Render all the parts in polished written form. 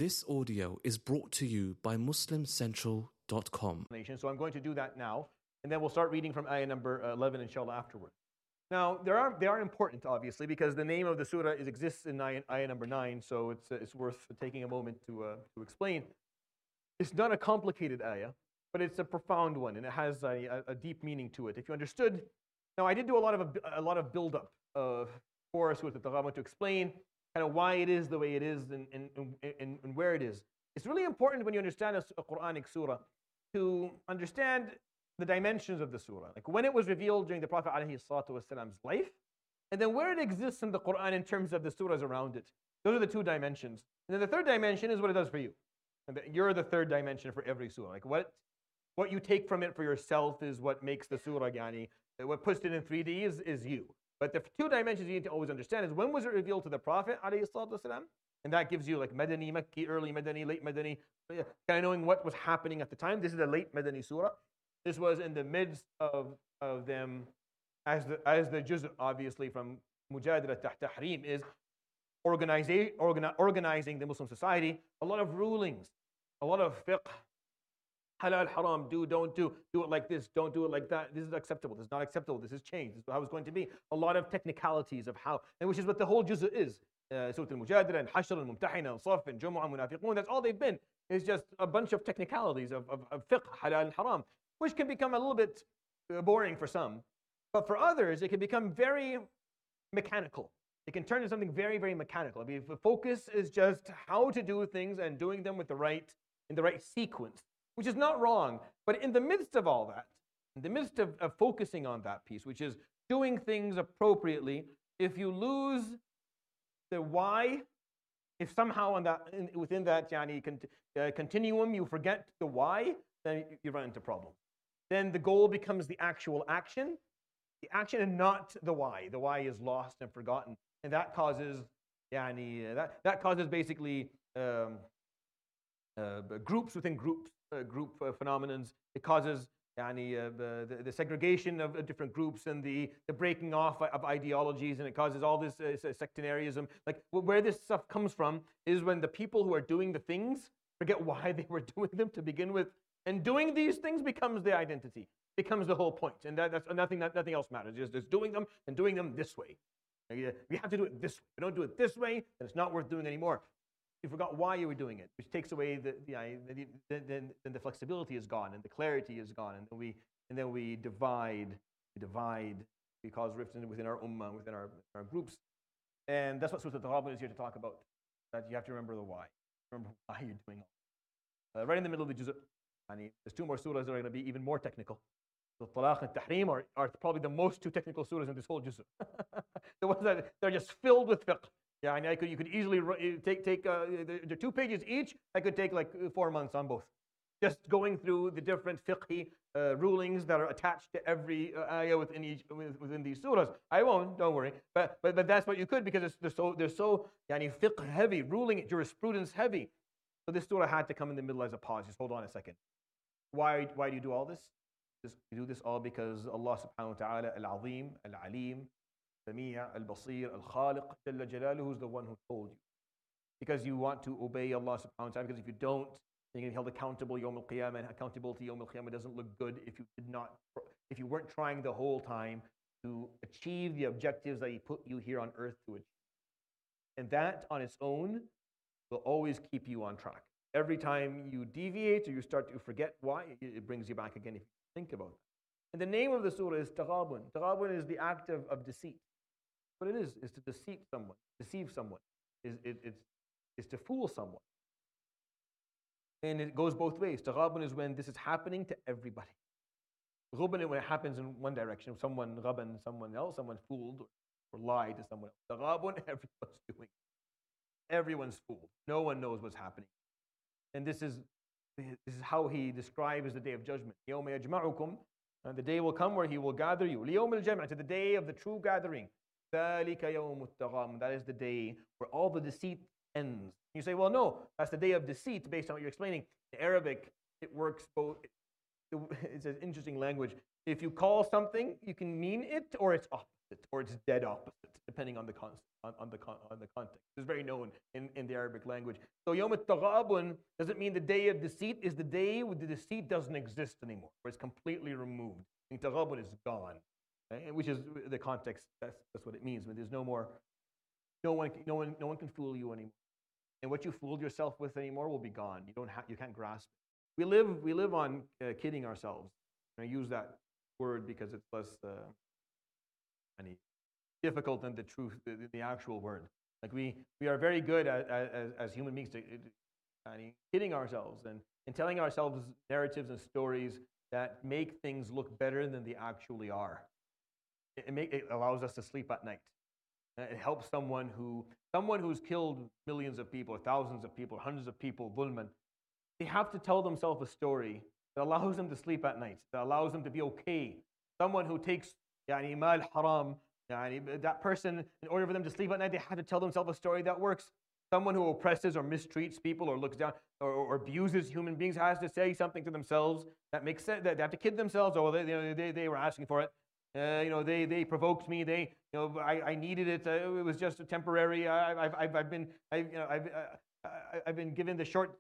This audio is brought to you by MuslimCentral.com. So I'm going to do that now, and then we'll start reading from ayah number 11, inshallah, afterwards. Now, they are important, obviously, because the name of the surah exists in ayah number 9, so it's worth taking a moment to explain. It's not a complicated ayah, but it's a profound one, and it has a deep meaning to it. If you understood, now I did do a lot of build-up for Surah Al-Taghabun to explain kind of why it is the way it is and where it is. It's really important when you understand a Quranic surah to understand the dimensions of the surah, like when it was revealed during the Prophet ﷺ's life, and then where it exists in the Quran in terms of the surahs around it. Those are the two dimensions. And then the third dimension is what it does for you. And you're the third dimension for every surah. Like what you take from it for yourself is what makes the surah, what puts it in 3D is you. But the two dimensions you need to always understand is when was it revealed to the Prophet ﷺ? And that gives you like Madani, Makki, early Madani, late Madani, kind of knowing what was happening at the time. This is a late Madani surah. This was in the midst of them, as the juz, obviously, from Mujadala Tahrim is organizing the Muslim society. A lot of rulings, a lot of fiqh, halal, haram, do, don't do it like this, don't do it like that. This is acceptable, this is not acceptable, this is changed, this is how it's going to be. A lot of technicalities of how, and which is what the whole juz is. Surah Al-Mujadala and Hashr and Mumtahina and Saf and Jumu'ah and Munafiqun, that's all they've been. It's just a bunch of technicalities of fiqh, halal and haram, which can become a little bit boring for some. But for others, it can become very mechanical. It can turn into something very, very mechanical. I mean, if the focus is just how to do things and doing them in the right sequence, which is not wrong. But in the midst of all that, in the midst of focusing on that piece, which is doing things appropriately, if you lose the why, if somehow within that continuum you forget the why, then you run into problems. Then the goal becomes the actual action and not the why. The why is lost and forgotten, and that causes that causes basically groups within groups, group phenomenons. It causes the segregation of different groups and the breaking off of ideologies, and it causes all this sectarianism. Like where this stuff comes from is when the people who are doing the things forget why they were doing them to begin with, and doing these things becomes the identity, becomes the whole point, and that's nothing else matters. Just doing them and doing them this way. You have to do it this way. If you don't do it this way, then it's not worth doing anymore. You forgot why you were doing it, which takes away then the flexibility is gone and the clarity is gone, and then we divide, we cause rifts within our ummah, within our groups, and that's what Surah Al-Taghabun is here to talk about. That you have to remember the why, remember why you're doing all. Right in the middle of the juz', there's two more surahs that are going to be even more technical. The Talaq and Tahrim are probably the most two technical surahs in this whole juz'. The ones that they're just filled with fiqh. Yeah, and you could easily take they're 2 pages each. I could take like 4 months on both, just going through the different fiqhi rulings that are attached to every ayah within these surahs. I won't, don't worry. But that's what you could, because they're so fiqh heavy, ruling jurisprudence heavy. So this surah had to come in the middle as a pause. Just hold on a second. Why do you do all this? You do this all because Allah subhanahu wa ta'ala, al-Azim, al-Alim, Sami' al-Basir, al-Khaliq, Jalla Jalaluhu, is the one who told you. Because you want to obey Allah subhanahu wa ta'ala, because if you don't, then you're held accountable Yawm al-Qiyamah, and accountability Yawm al-Qiyamah doesn't look good if you weren't trying the whole time to achieve the objectives that He put you here on earth to achieve. And that on its own will always keep you on track. Every time you deviate or you start to forget why, it brings you back again if you think about that. And the name of the surah is Taghabun. Taghabun is the act of deceit. What it is to deceive someone, is to fool someone. And it goes both ways. Taghabun is when this is happening to everybody. Ghubn is when it happens in one direction, someone fooled or lied to someone else. Taghabun, everyone's doing it. Everyone's fooled. No one knows what's happening. And this is how He describes the day of judgment. يَوْمَ يَجْمَعُكُمْ, and the day will come where He will gather you. لِيَوْمِ الْجَمْعِ, to the day of the true gathering. ذَلِكَ يَوْمُ التَّغَامُ, that is the day where all the deceit ends. You say, well, no, that's the day of deceit based on what you're explaining. In Arabic, it works both. It's an interesting language. If you call something, you can mean it or it's opposite. or its dead opposite, depending on the context. It's very known in the Arabic language. So Yawm al-Taghabun doesn't mean the day of deceit is the day where the deceit doesn't exist anymore, where it's completely removed. And Taghabun is gone, right? Which is the context. That's what it means. When there's no more, no one can fool you anymore, and what you fooled yourself with anymore will be gone. You can't grasp it. We live on kidding ourselves. And I use that word because it's less difficult than the truth, the actual word. Like we are very good as human beings to kidding ourselves and telling ourselves narratives and stories that make things look better than they actually are. It allows us to sleep at night. It helps someone who's killed millions of people, or thousands of people, or hundreds of people, dhulman. They have to tell themselves a story that allows them to sleep at night, that allows them to be okay. Someone who takes mal haram, that person, in order for them to sleep at night, they have to tell themselves a story that works. Someone who oppresses or mistreats people or looks down or abuses human beings has to say something to themselves that makes sense. That they have to kid themselves. Oh, they were asking for it. They provoked me. I needed it. It was just temporary. I've been given the short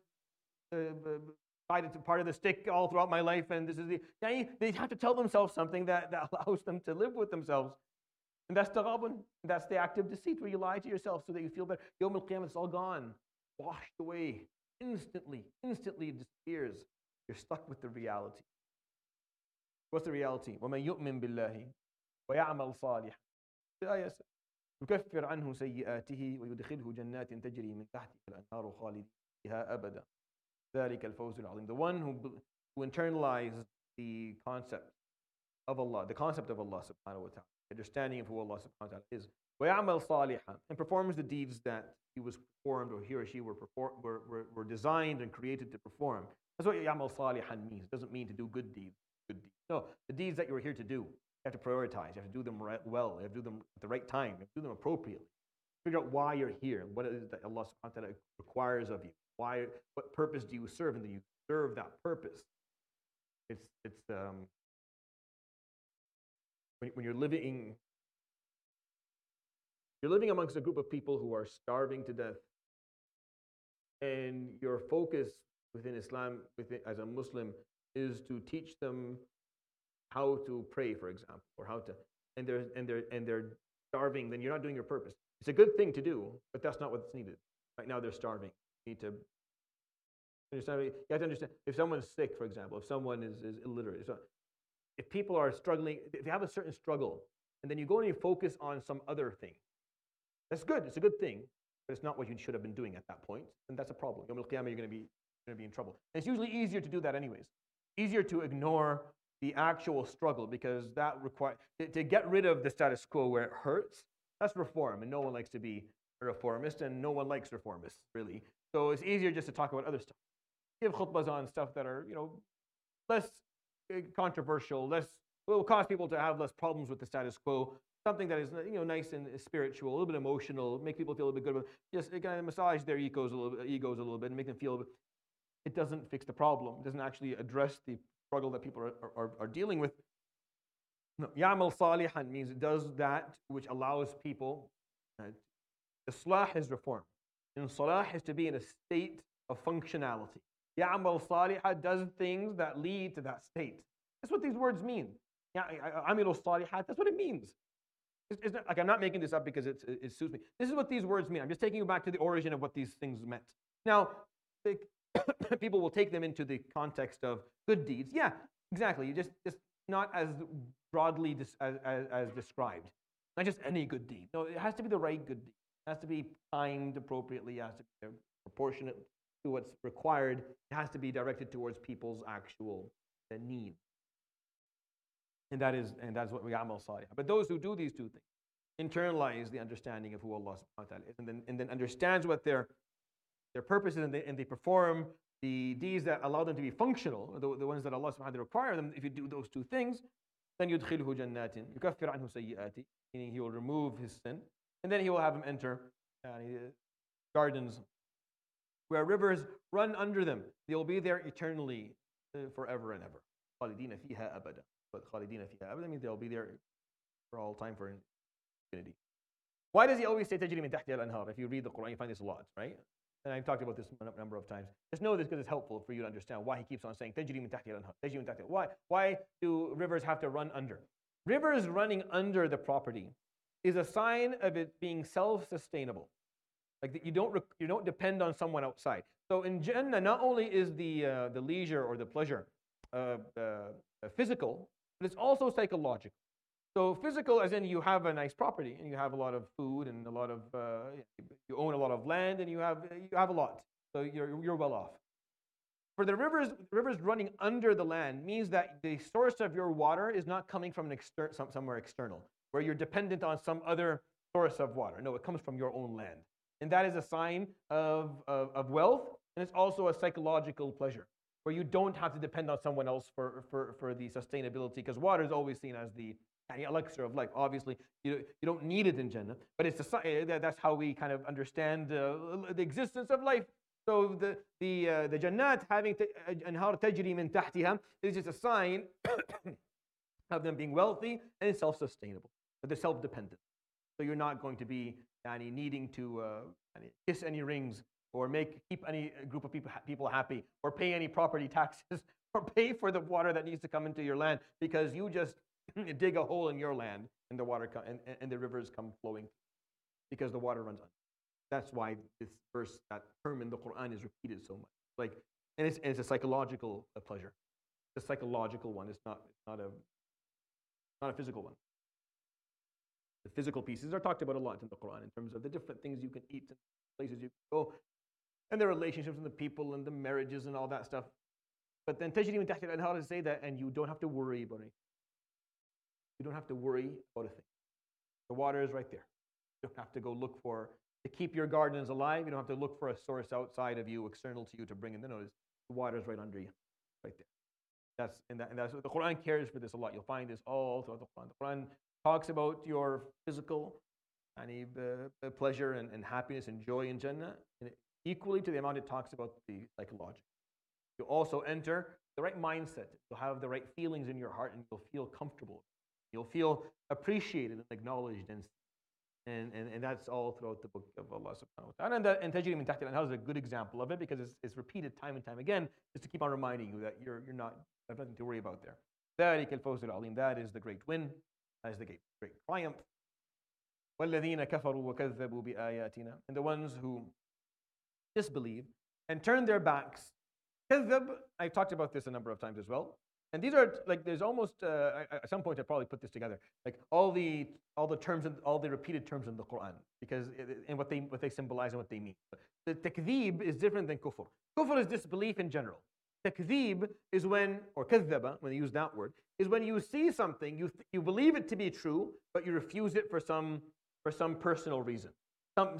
part of the stick all throughout my life, and this is they have to tell themselves something that allows them to live with themselves. And that's taghabun. That's the act of deceit where you lie to yourself so that you feel better. Yawm al-Qiyamah, it's all gone, washed away, instantly it disappears. You're stuck with the reality. What's the reality? وَمَنْ يُؤْمِن بِاللَّهِ وَيَعْمَلْ صَالِحًا. The ayah says, يُكَفِّرْ عَنْهُ سَيِّئَاتِهِ وَيُدْخِلْهُ جَنَّاتٍ تَجْرِي مِنْ تَحْتِهَا الْأَنْهَارُ خَالِدِينَ فِيهَا أَبَدًا ذَلِكَ الْفَوْزُ الْعَظِيمُ. The one who internalized the concept of Allah, subhanahu wa ta'ala, understanding of who Allah subhanahu wa ta'ala is, وَيَعْمَلْ صَالِحًا, and performs the deeds that he was performed, or he or she were designed and created to perform. That's what يَعْمَلْ صَالِحًا means. It doesn't mean to do good deeds. No, the deeds that you were here to do, you have to prioritize. You have to do them well. You have to do them at the right time. You have to do them appropriately. Figure out why you're here, what it is that Allah subhanahu wa ta'ala requires of you. What purpose do you serve, and then you serve that purpose. It's when you're living amongst a group of people who are starving to death, and your focus within Islam, as a Muslim, is to teach them how to pray, for example, or how to, and they're starving, then you're not doing your purpose. It's a good thing to do, but that's not what's needed. Right now they're starving. You need to understand. You have to understand, if someone's sick, for example, if someone is illiterate, if people are struggling, if they have a certain struggle, and then you go and you focus on some other thing, that's good. It's a good thing, but it's not what you should have been doing at that point, and that's a problem. Yawm al-Qiyamah, you're going to be in trouble. And it's usually easier to do that anyways. Easier to ignore the actual struggle, because that requires to get rid of the status quo where it hurts. That's reform, and no one likes to be a reformist, and no one likes reformists, really. So it's easier just to talk about other stuff. Give khutbahs on stuff that are, less controversial, will cause people to have less problems with the status quo. Something that is, nice and spiritual, a little bit emotional, make people feel a bit good about it. Just kind of massage their egos a little bit, and make them feel a bit. It doesn't fix the problem. It doesn't actually address the struggle that people are dealing with. No, Ya'mal salihan means it does that which allows people. Islah is reform. And salah is to be in a state of functionality. Ya'mal salihah does things that lead to that state. That's what these words mean. Amilu salihat, that's what it means. It's not, like, I'm not making this up because it suits me. This is what these words mean. I'm just taking you back to the origin of what these things meant. Now, people will take them into the context of good deeds. Yeah, exactly. You just not as broadly as described. Not just any good deed. No, it has to be the right good deed. It has to be timed appropriately. It has to be proportionate to what's required. It has to be directed towards people's actual need. And that's what we amal salih. But those who do these two things, internalize the understanding of who Allah subhanahu wa ta'ala is, and then understands what their purpose is, and they perform the deeds that allow them to be functional, the ones that Allah subhanahu wa ta'ala require them. If you do those two things, then يُدْخِلْهُ جَنَّاتٍ يُكَفِّرْ عَنْهُ سَيِّئَاتِ, meaning He will remove his sin, and then He will have him enter gardens where rivers run under them. They will be there eternally, forever and ever. خَالِدِينَ فِيهَا أَبَدًا. But خَالِدِينَ فِيهَا أَبَدًا means they'll be there for all time, for infinity. Why does he always say تجري من تحتها الأنهار? If you read the Quran, you find this a lot, right? And I've talked about this a number of times. Just know this because it's helpful for you to understand why he keeps on saying تجري من تحتها الأنهار. تجري من تحتها. Why do rivers have to run under? Rivers running under the property is a sign of it being self-sustainable. Like that you don't depend on someone outside. So in Jannah, not only is the leisure or the pleasure physical, but it's also psychological. So physical, as in you have a nice property and you have a lot of food and a lot of you own a lot of land and you have a lot, so you're well off. For the rivers running under the land means that the source of your water is not coming from somewhere external, where you're dependent on some other source of water. No, it comes from your own land, and that is a sign of wealth, and it's also a psychological pleasure, where you don't have to depend on someone else for the sustainability, because water is always seen as the elixir of life. Obviously, you don't need it in Jannah, but that's how we kind of understand the existence of life. So the Jannat having anhar tajri min tahtiha is just a sign of them being wealthy and self-sustainable. They're self-dependent. So you're not going to be needing to kiss any rings or keep any group of people happy or pay any property taxes or pay for the water that needs to come into your land, because you just dig a hole in your land and the water and the rivers come flowing because the water runs under. That's why this verse, that term in the Quran, is repeated so much. And it's a psychological pleasure. It's a psychological one. It's not a physical one. The physical pieces are talked about a lot in the Quran in terms of the different things you can eat and places you can go, and the relationships and the people and the marriages and all that stuff. But then tajri min tahti al-anhar is say that, and you don't have to worry about anything. You don't have to worry about a thing. The water is right there. You don't have to go look to keep your gardens alive. You don't have to look for a source outside of you, external to you, to bring in the notice. The water is right under you, right there. That's the Quran cares for this a lot. You'll find this all throughout the Quran. The Quran talks about your physical pleasure and happiness and joy in Jannah, and equally to the amount it talks about the psychological. You'll also enter the right mindset. You'll have the right feelings in your heart, and you'll feel comfortable. You'll feel appreciated and acknowledged, and that's all throughout the book of Allah subhanahu wa ta'ala. And tajri min tahti al-anhar is a good example of it, because it's repeated time and time again, just to keep on reminding you that you have nothing to worry about there. ذَلِكَ الْفَوْزُ الْعَظِيمُ. That is the great win. That is the great triumph. وَالَّذِينَ كَفَرُوا وَكَذَّبُوا بِآيَاتِنَا. And the ones who disbelieve and turn their backs. كذب, I've talked about this a number of times as well. And these are there's almost at some point I probably put this together, like all the terms and all the repeated terms in the Quran, because and what they symbolize and what they mean. The takdhib is different than kufr. Kufr is disbelief in general. Takdhib is or kadhaba, when you use that word, is when you see something, you believe it to be true, but you refuse it for some personal reason, some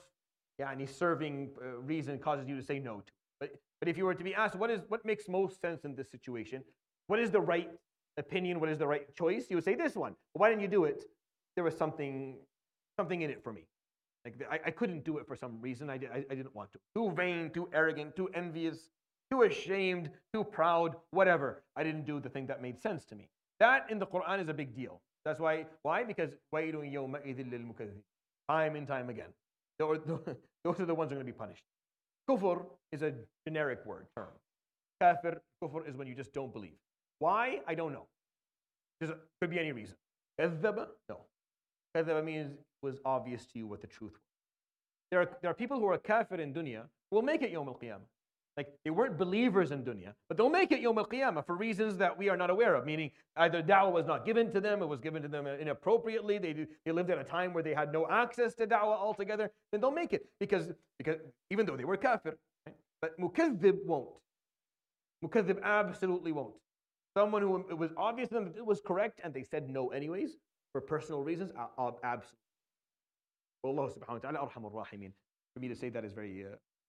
serving reason causes you to say no to it. But if you were to be asked what makes most sense in this situation, what is the right opinion, what is the right choice, you would say this one. Well, why didn't you do it? There was something in it for me. Like I couldn't do it for some reason. I didn't want to. Too vain, too arrogant, too envious, too ashamed, too proud, whatever. I didn't do the thing that made sense to me. That in the Quran is a big deal. That's why? Because وَيْلٌ يَوْمَئِذٍ لِلْمُكَذِّبِينَ. Time and time again. Those are the ones who are going to be punished. Kufr is a generic word term. Kafir, kufr is when you just don't believe. Why? I don't know. Could be any reason. Kadhaba? No. Kadhaba means it was obvious to you what the truth was. There are people who are kafir in dunya who will make it Yawm al-Qiyamah. Like they weren't believers in dunya, but they'll make it Yawm al-Qiyamah for reasons that we are not aware of, meaning either da'wah was not given to them, it was given to them inappropriately, they lived at a time where they had no access to da'wah altogether, then they'll make it, because even though they were kafir. Right? But mukaththib won't. Mukaththib absolutely won't. Someone who it was obvious to them that it was correct and they said no anyways, for personal reasons, absolutely. Allah subhanahu wa ta'ala arhamur rahimin. For me to say that is very,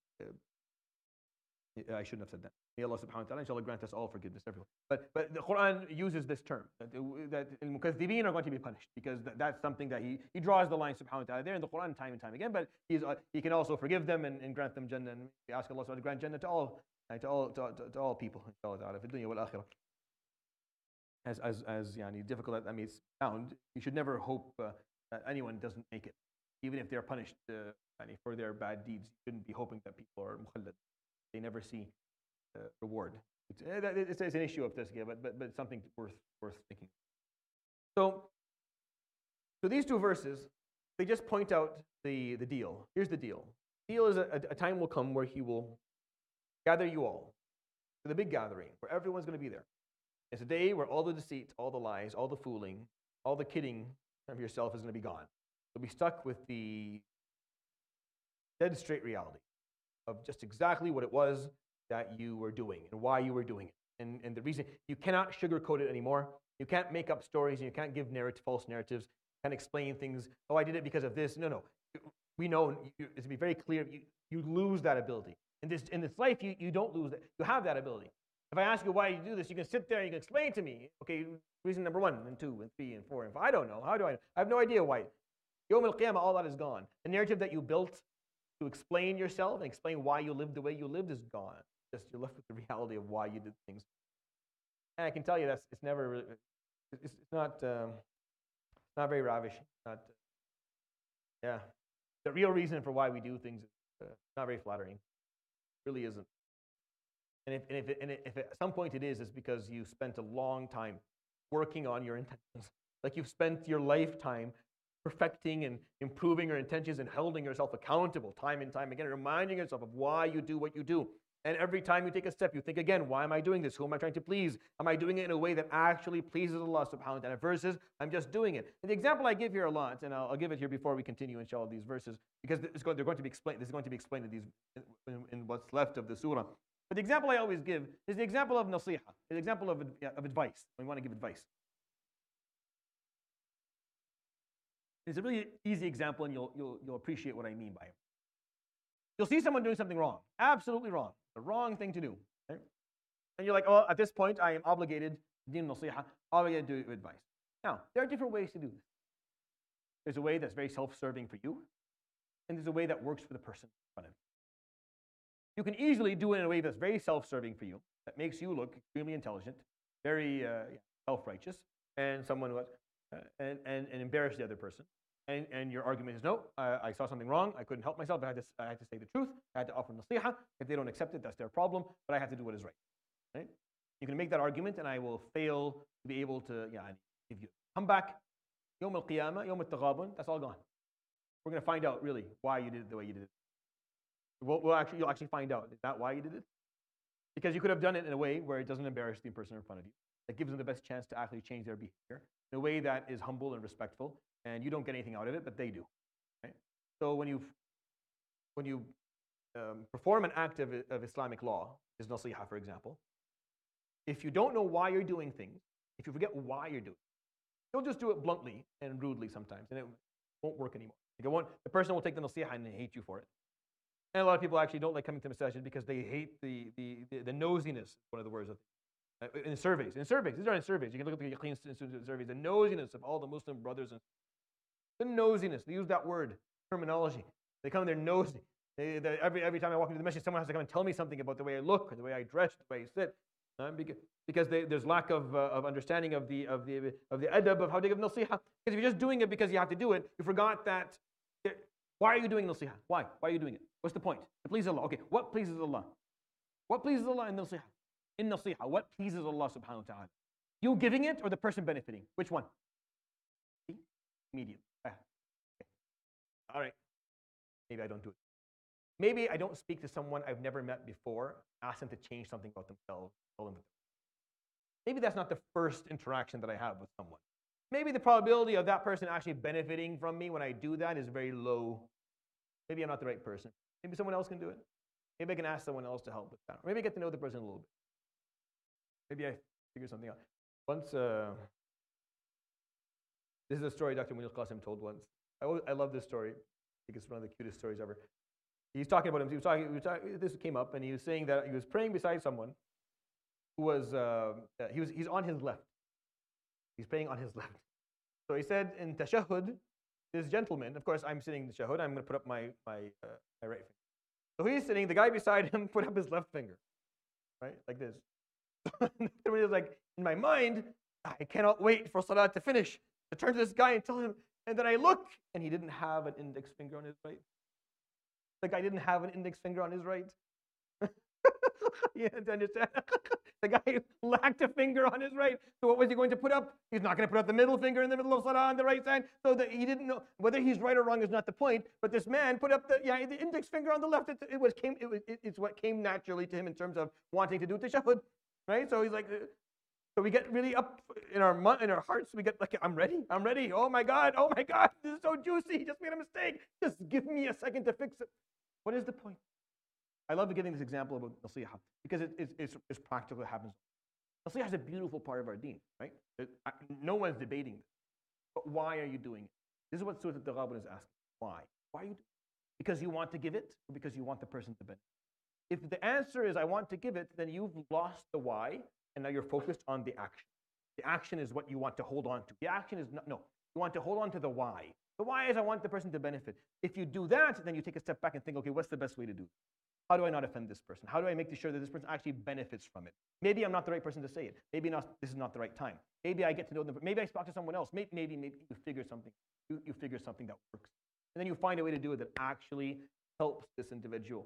I shouldn't have said that. May Allah subhanahu wa ta'ala inshallah grant us all forgiveness, everyone. But the Quran uses this term, that al-mukaththibeen are going to be punished, because that's something that he draws the line subhanahu wa ta'ala there in the Quran time and time again, but he can also forgive them and grant them Jannah, and we ask Allah subhanahu wa ta'ala to grant Jannah to all people, inshallah ta'ala, fi dunya wal akhirah. As difficult as that may sound, you should never hope that anyone doesn't make it. Even if they're punished for their bad deeds, you shouldn't be hoping that people are mukhallad. They never see reward. It's an issue of tazkiyah, but something worth thinking. So these two verses, they just point out the deal. Here's the deal. The deal is a time will come where he will gather you all to the big gathering, where everyone's going to be there. It's a day where all the deceit, all the lies, all the fooling, all the kidding of yourself is going to be gone. You'll be stuck with the dead straight reality of just exactly what it was that you were doing and why you were doing it. And the reason, you cannot sugarcoat it anymore. You can't make up stories and you can't give false narratives, you can't explain things. Oh, I did it because of this. No. We know, it's to be very clear, you lose that ability. In this life, you don't lose it. You have that ability. If I ask you why you do this, you can sit there and you can explain to me. Okay, reason number 1 and 2 and 3 and 4 and 5. I don't know. How do I know? I have no idea why. Yawm al-Qiyamah, all that is gone. The narrative that you built to explain yourself and explain why you lived the way you lived is gone. Just you're left with the reality of why you did things. And I can tell you it's never, it's not very ravishing. The real reason for why we do things is not very flattering. It really isn't. And if at some point it is, it's because you spent a long time working on your intentions. Like you've spent your lifetime perfecting and improving your intentions and holding yourself accountable time and time again, reminding yourself of why you do what you do. And every time you take a step, you think again, why am I doing this? Who am I trying to please? Am I doing it in a way that actually pleases Allah subhanahu wa ta'ala versus I'm just doing it? And the example I give here a lot, and I'll give it here before we continue inshallah these verses, because they're going to be explained. This is going to be explained in what's left of the surah. But the example I always give is the example of nasiha, the example of advice. When we want to give advice. It's a really easy example, and you'll appreciate what I mean by it. You'll see someone doing something wrong, absolutely wrong, the wrong thing to do. Right? And you're like, oh, at this point, I am obligated, din nasiha, obligated to do advice. Now, there are different ways to do this. There's a way that's very self-serving for you, and there's a way that works for the person in front of you. You can easily do it in a way that's very self-serving for you, that makes you look extremely intelligent, very self-righteous, and someone who and embarrass the other person. And your argument is, no, I saw something wrong. I couldn't help myself. I had to say the truth. I had to offer nasiha. If they don't accept it, that's their problem. But I have to do what is right. You can make that argument, and I will fail to be able to give you come back. Yawm al-Qiyamah, Yawm al-Taghabun, that's all gone. We're going to find out really why you did it the way you did it. You'll actually find out. Is that why you did it? Because you could have done it in a way where it doesn't embarrass the person in front of you. That gives them the best chance to actually change their behavior in a way that is humble and respectful, and you don't get anything out of it, but they do. Right? So when you perform an act of Islamic law, is nasiha, for example, if you don't know why you're doing things, if you forget why you're doing it, you'll just do it bluntly and rudely sometimes, and it won't work anymore. The person will take the nasiha and hate you for it. And a lot of people actually don't like coming to masajid because they hate the nosiness, one of the words. In surveys, these are in surveys. You can look at the Yaqeen Institute surveys, the nosiness of all the Muslim brothers. And the nosiness, they use that word, terminology. They come in there nosy. Every time I walk into the masjid, someone has to come and tell me something about the way I look, or the way I dress, the way I sit. Because there's lack of understanding of the adab of how to give nasiha. Because if you're just doing it because you have to do it, you forgot that. Why are you doing nasiha? Why? Why are you doing it? What's the point? To please Allah. Okay, what pleases Allah? What pleases Allah in nasiha? In nasiha, what pleases Allah subhanahu wa ta'ala? You giving it or the person benefiting? Which one? Immediate. Okay. All right. Maybe I don't do it. Maybe I don't speak to someone I've never met before, ask them to change something about themselves. Maybe that's not the first interaction that I have with someone. Maybe the probability of that person actually benefiting from me when I do that is very low. Maybe I'm not the right person. Maybe someone else can do it. Maybe I can ask someone else to help with that. Or maybe I get to know the person a little bit. Maybe I figure something out. Once, this is a story Dr. Munir Qasim told once. I love this story. I think it's one of the cutest stories ever. He's talking about him. This came up, and he was saying that he was praying beside someone who was, he's on his left. He's praying on his left. So he said in tashahhud, this gentleman, of course, I'm sitting in tashahhud, I'm going to put up my right finger. So he's sitting, the guy beside him put up his left finger, right, like this. It was like, in my mind, I cannot wait for salat to finish, to turn to this guy and tell him, And then I look, and he didn't have an index finger on his right. The guy didn't have an index finger on his right. You understand? The guy lacked a finger on his right. So what was he going to put up? He's not going to put up the middle finger in the middle of Salah on the right side. So that he didn't know whether he's right or wrong is not the point. But this man put up the index finger on the left. It's what came naturally to him in terms of wanting to do tashahhud, right? So he's like, so we get really up in our hearts. We get like, I'm ready. Oh my God, this is so juicy. He just made a mistake. Just give me a second to fix it. What is the point? I love giving this example about nasihah because it's practical. It happens. Nasihah is a beautiful part of our deen, right? No one's debating this. But why are you doing it? This is what Surah Al-Taghabun is asking. Why? Why are you doing it? Because you want to give it or because you want the person to benefit? If the answer is I want to give it, then you've lost the why and now you're focused on the action. The action is what you want to hold on to. The action is no. You want to hold on to the why. The why is I want the person to benefit. If you do that, then you take a step back and think, okay, what's the best way to do it? How do I not offend this person? How do I make sure that this person actually benefits from it? Maybe I'm not the right person to say it. Maybe this is not the right time. Maybe I get to know them. Maybe I talk to someone else. Maybe you figure something. You figure something that works. And then you find a way to do it that actually helps this individual.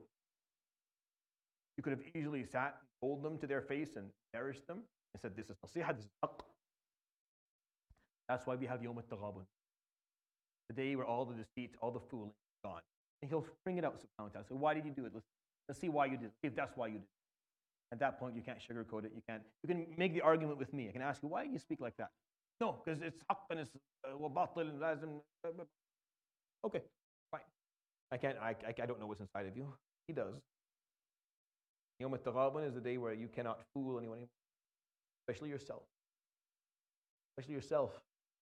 You could have easily sat and told them to their face and nourished them and said, this is nasihah, this is haqq. That's why we have Yawm al-Taghabun. The day where all the deceit, all the fooling is gone. And he'll bring it out, subhanahu wa ta'ala. So why did you do it? Let's see why you did it. See if that's why you did it. At that point, you can't sugarcoat it. You can make the argument with me. I can ask you, why do you speak like that? No, because it's haqq and it's batil and lazim. Okay, fine. I don't know what's inside of you. He does. Yawm al-Taghabun is the day where you cannot fool anyone anymore, especially yourself. Especially yourself.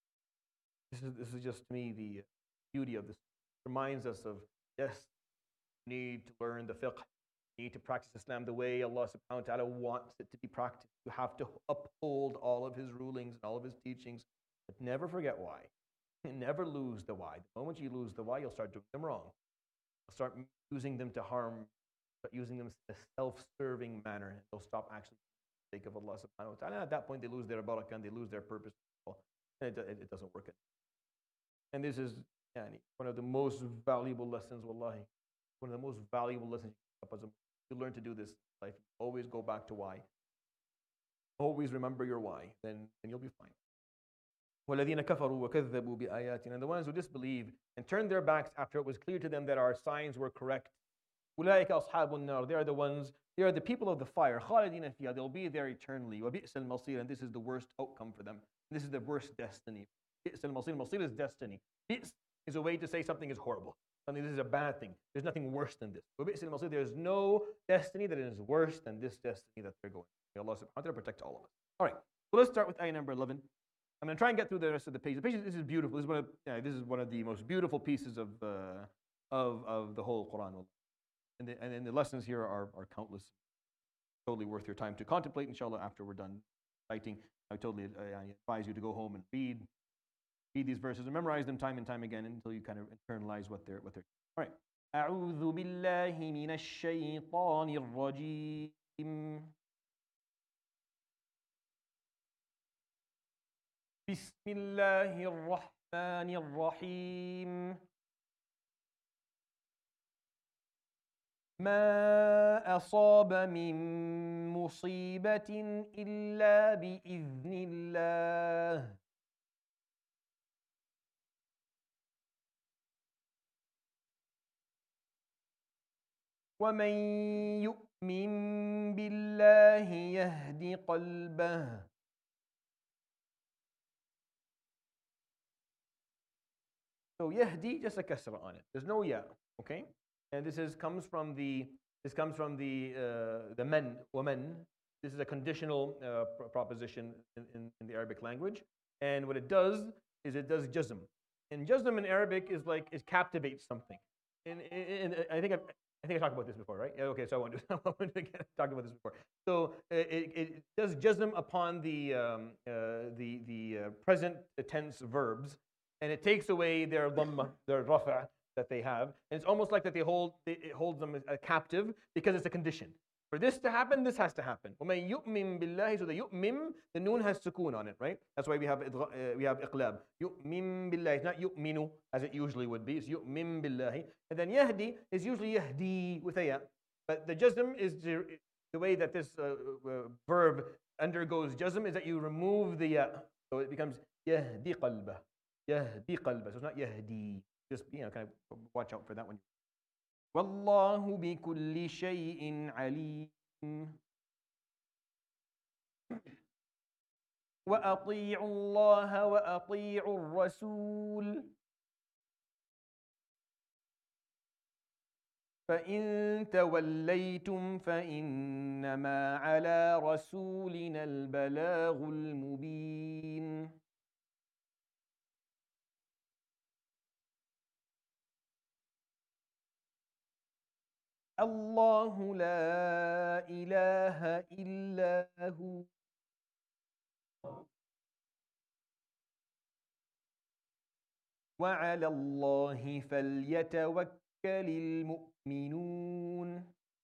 This is just to me the beauty of this. It reminds us of, yes, you need to learn the fiqh. You need to practice Islam the way Allah subhanahu wa ta'ala wants it to be practiced. You have to uphold all of His rulings and all of His teachings, but never forget why. Never lose the why. The moment you lose the why, you'll start doing them wrong. You'll start using them to harm, start using them in a self-serving manner. They'll stop actually for the sake of Allah subhanahu wa ta'ala. And at that point, they lose their barakah and they lose their purpose. And it doesn't work. And this is one of the most valuable lessons, wallahi. One of the most valuable lessons you learn to do this in life. Always go back to why. Always remember your why. Then you'll be fine. وَالَّذِينَ كَفَرُوا وَكَذَّبُوا بِآيَاتِنَا. And the ones who disbelieve and turned their backs after it was clear to them that our signs were correct. أُولَٰئِكَ أَصْحَابُ النَّارِ. They are the people of the fire. خَالِدِينَ فِيهَا. They'll be there eternally. وَبِئْسَ الْمَصِيرُ. And this is the worst outcome for them. This is the worst destiny. بِئْسَ الْمَصِيرُ. Masir is destiny. Bi's is a way to say something is horrible. Something this is a bad thing. There's nothing worse than this. وَبِئْسَ الْمَصِيرُ. There's no destiny that is worse than this destiny that they're going. May Allah subhanahu wa ta'ala protect all of us. All right. So let's start with ayah number 11. I'm going to try and get through the rest of the page. This is beautiful. This is one of the most beautiful pieces of the whole Quran. And the lessons here are countless. Totally worth your time to contemplate, inshallah, after we're done citing. I totally advise you to go home and read these verses and memorize them time and time again until you kind of internalize what they're. All right. أعوذ بالله من الشيطان الرجيم. بسم الله الرحمن الرحيم. ما أصاب من مصيبة إلا بإذن الله. ومن يؤمن بالله يهد قلبه. So yahdi, just a kasra on it. There's no ya, okay? And this comes from the men, woman. This is a conditional proposition in the Arabic language. And what it does is it does jazm. And jazm in Arabic is like it captivates something. And I think I talked about this before, right? Yeah, okay, so I want to talk about this before. So it does jazm upon the present tense verbs. And it takes away their dhamma, their rafa that they have. And it's almost like that it holds them captive because it's a condition. For this to happen, this has to happen. وَمَن يُؤْمِن بِاللَّهِ. So the yu'mim, the noon has sukoon on it, right? That's why we have iqlab. يُؤْمِن بِاللَّهِ. It's not yu'minu, as it usually would be. It's yu'min billahi. And then yahdi is usually yahdi with a ya. But the jazm is the way that this verb undergoes jazm is that you remove the ya. So it becomes yahdi qalbah. Yahdi qalbah. So it's not yahdi. Just, kind of watch out for that one. وَاللَّهُ بِكُلِّ شَيْءٍ عَلِيمٌ. وَأَطِيعُوا اللَّهَ وَأَطِيعُوا الرَّسُولَ. فَإِن تَوَلَّيْتُمْ فَإِنَّمَا عَلَى رَسُولِنَا الْبَلَاغُ الْمُبِينُ. الله لا إله إلا هو وعلى الله فليتوكل المؤمنون.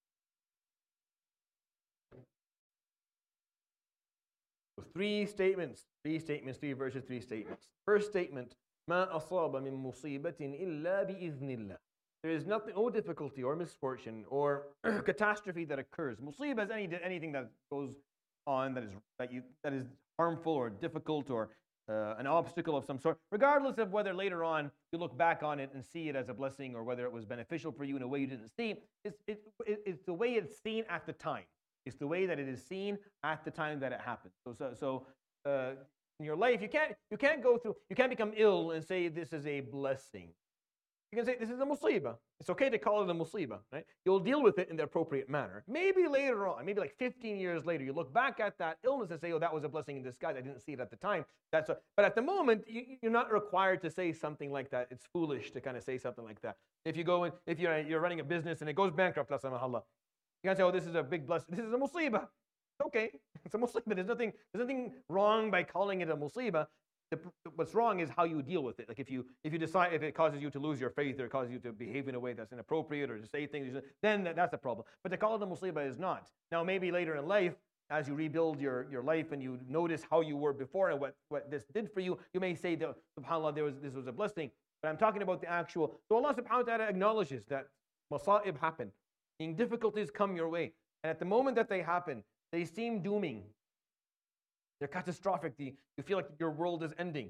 Three statements, three verses, three statements. First statement, ما أصاب من مصيبة إلا بإذن الله. There is no difficulty or misfortune or catastrophe that occurs. Musibah is anything that goes on that is harmful or difficult or an obstacle of some sort, regardless of whether later on you look back on it and see it as a blessing or whether it was beneficial for you in a way you didn't see. It's the way it's seen at the time. It's the way that it is seen at the time that it happens. So in your life, you can't become ill and say this is a blessing. You can say this is a musibah. It's okay to call it a musibah, right? You'll deal with it in the appropriate manner. Maybe later on, maybe like 15 years later, you look back at that illness and say, oh, that was a blessing in disguise. I didn't see it at the time. But at the moment, you're not required to say something like that. It's foolish to kind of say something like that. If you're running a business and it goes bankrupt, la samahullah, you can't say, oh, this is a big blessing. This is a musibah. It's okay. It's a musibah. There's nothing wrong by calling it a musibah. What's wrong is how you deal with it. Like if you decide, if it causes you to lose your faith or it causes you to behave in a way that's inappropriate or to say things, then that's a problem. But to call it a musibah is not. Now maybe later in life, as you rebuild your life and you notice how you were before and what this did for you, you may say that, subhanAllah, this was a blessing. But I'm talking about the actual. So Allah subhanahu wa ta'ala acknowledges that masa'ib happen, meaning difficulties come your way. And at the moment that they happen, they seem dooming. They're catastrophic. You feel like your world is ending.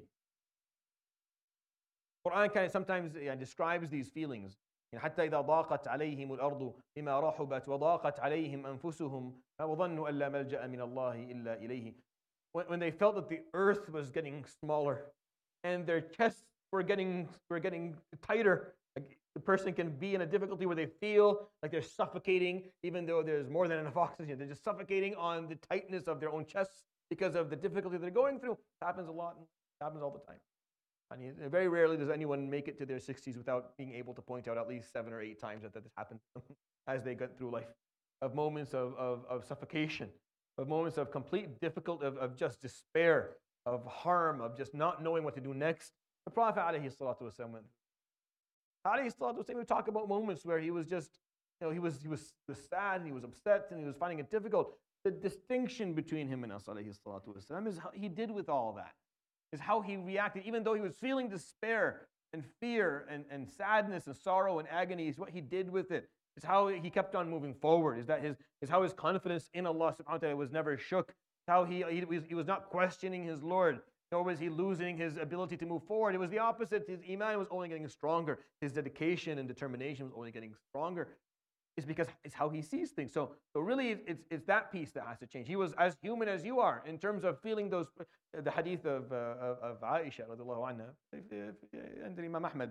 Quran kind of sometimes describes these feelings. حتى إذا ضاقت عليهم الأرض بما رحبت وضاقت عليهم أنفسهم وظنوا أن لا ملجأ من الله إلا إليه. When they felt that the earth was getting smaller and their chests were getting tighter. Like the person can be in a difficulty where they feel like they're suffocating, even though there's more than enough oxygen. They're just suffocating on the tightness of their own chests because of the difficulty they're going through. It happens a lot. It happens all the time. I mean, very rarely does anyone make it to their 60s without being able to point out at least 7 or 8 times that this happened as they get through life. Of moments of suffocation, of moments of complete difficulty, of just despair, of harm, of just not knowing what to do next. The Prophet ﷺ went. We talk about moments where he was just, he was sad and he was upset and he was finding it difficult. The distinction between him and us ﷺ is how he did with all that, is how he reacted, even though he was feeling despair and fear and sadness and sorrow and agony, is what he did with it. It's how he kept on moving forward. Is how his confidence in Allah subhanahu wa ta'ala was never shook. How he was not questioning his Lord, nor was he losing his ability to move forward. It was the opposite. His iman was only getting stronger. His dedication and determination was only getting stronger. It's because it's how he sees things. So really, it's that piece that has to change. He was as human as you are in terms of feeling those. The hadith of Aisha radiallahu anha, and Imam Ahmad,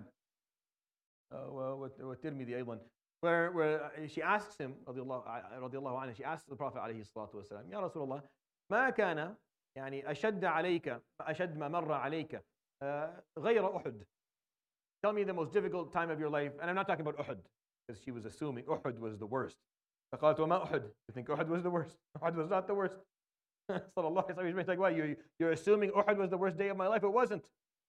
والترمذي أيضا, where she asks him radiallahu anha, she asks the Prophet عليه الصلاة والسلام, يا رسول الله, ما كان يعني أشد عليك أشد ما مر عليك غير أحد. Tell me the most difficult time of your life, and I'm not talking about Uhud, because she was assuming Uhud was the worst. فقالت وما أحد? You think Uhud was the worst? Uhud was not the worst. Sallallahu alaihi wasallam, like, well, you're assuming Uhud was the worst day of my life. It wasn't.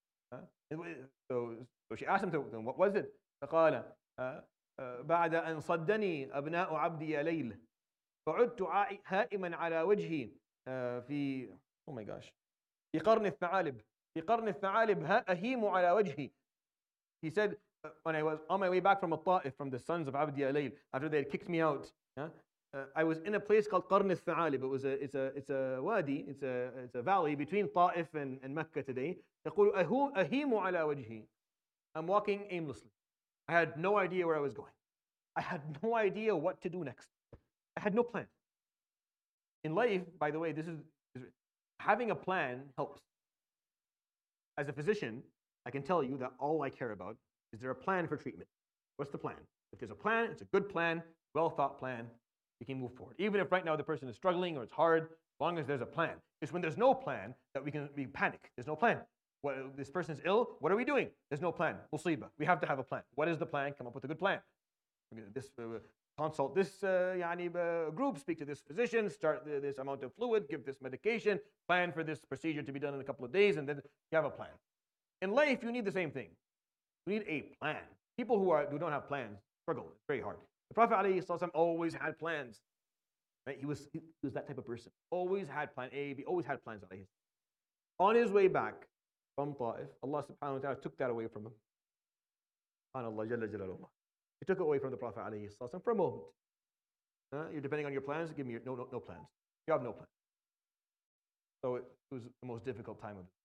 So she asked him, then what was it? فقال بعد أن صدني أبناء عبدي ليل فعدت هائما على وجهي في oh my gosh في قرن الثعالب في قرن الثعالب أهيم على وجهي. He said, when I was on my way back from Al-Ta'if, from the sons of Abdi Alayl, after they had kicked me out, I was in a place called Qarn al-Tha'alib. It's a wadi, it's a valley between Ta'if and Mecca today. يقول أهيم على وجهي. I'm walking aimlessly. I had no idea where I was going. I had no idea what to do next. I had no plan. In life, by the way, having a plan helps. As a physician, I can tell you that all I care about is there a plan for treatment? What's the plan? If there's a plan, it's a good plan, well thought plan, you can move forward. Even if right now the person is struggling or it's hard, as long as there's a plan. It's when there's no plan that we panic. There's no plan. This person's ill, what are we doing? There's no plan. Musibah. We have to have a plan. What is the plan? Come up with a good plan. Consult this group, speak to this physician, start this amount of fluid, give this medication, plan for this procedure to be done in a couple of days, and then you have a plan. In life, you need the same thing. You need a plan. People who don't have plans struggle. It's very hard. The Prophet ﷺ always had plans. Right? He was that type of person. Always had plan A, B, always had plans. On his way back from Ta'if, Allah subhanahu wa ta'ala took that away from him. SubhanAllah, Jalla Jalalullah. He took it away from the Prophet ﷺ for a moment. You're depending on your plans, give me no plans. You have no plans. So it was the most difficult time of it.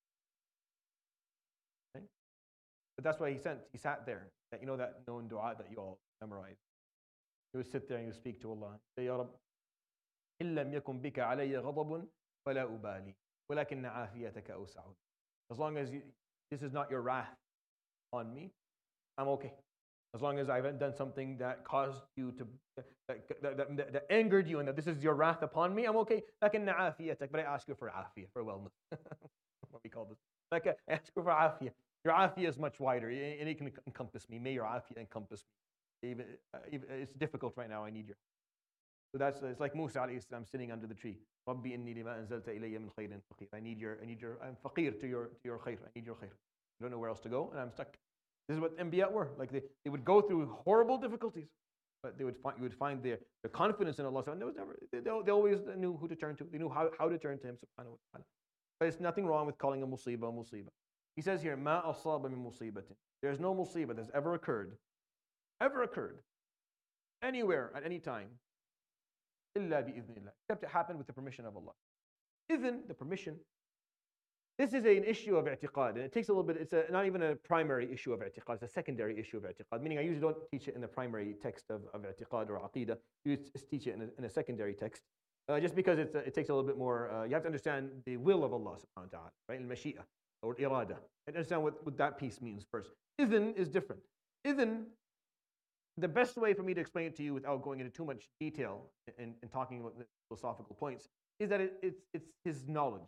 Okay? But that's why he sat there. That, you know that known dua that you all memorize. He would sit there and he would speak to Allah. Say, Ya Rabb, إِن لَمْ يَكُنْ بِكَ عَلَيَّ غَضَبٌ فَلَا أُبَالِي وَلَكِنَّ عَافِيَتَكَ أَوْسَعُ. As long as this is not your wrath on me, I'm okay. As long as I haven't done something that caused you to, that angered you, and that this is your wrath upon me, I'm okay. لَكِنَّ عَافِيَتَكَ. But I ask you for afiyah, for wellness. What we call this. Like I ask you for afiyah. Your afiyah is much wider, and it can encompass me. May your afiyah encompass me. Even it's difficult right now. I need your. So it's like Musa alayhi salam sitting under the tree. Rabbi inni lima anzalta ilayya min khayrin faqir. I'm faqir to your khair. I need your khair. I don't know where else to go, and I'm stuck. This is what Anbiya were. Like they would go through horrible difficulties, but you would find their confidence in Allah. They always knew who to turn to. They knew how to turn to Him subhanahu wa ta'ala. But it's nothing wrong with calling a musibah. He says here, Ma asaba min musibatin. There's no musibah that's ever occurred, anywhere, at any time, illa bi-idhnillah, except it happened with the permission of Allah. Idhn, the permission. This is an issue of i'tiqad, and it takes a little bit, it's not even a primary issue of i'tiqad, it's a secondary issue of i'tiqad, meaning I usually don't teach it in the primary text of i'tiqad or aqidah, you just teach it in a secondary text, just because it takes a little bit more, you have to understand the will of Allah subhanahu wa ta'ala, right, al-mashi'ah, or irada, and understand what that piece means first. Idhn is different. Idhn, the best way for me to explain it to you without going into too much detail and talking about the philosophical points is that it's His knowledge.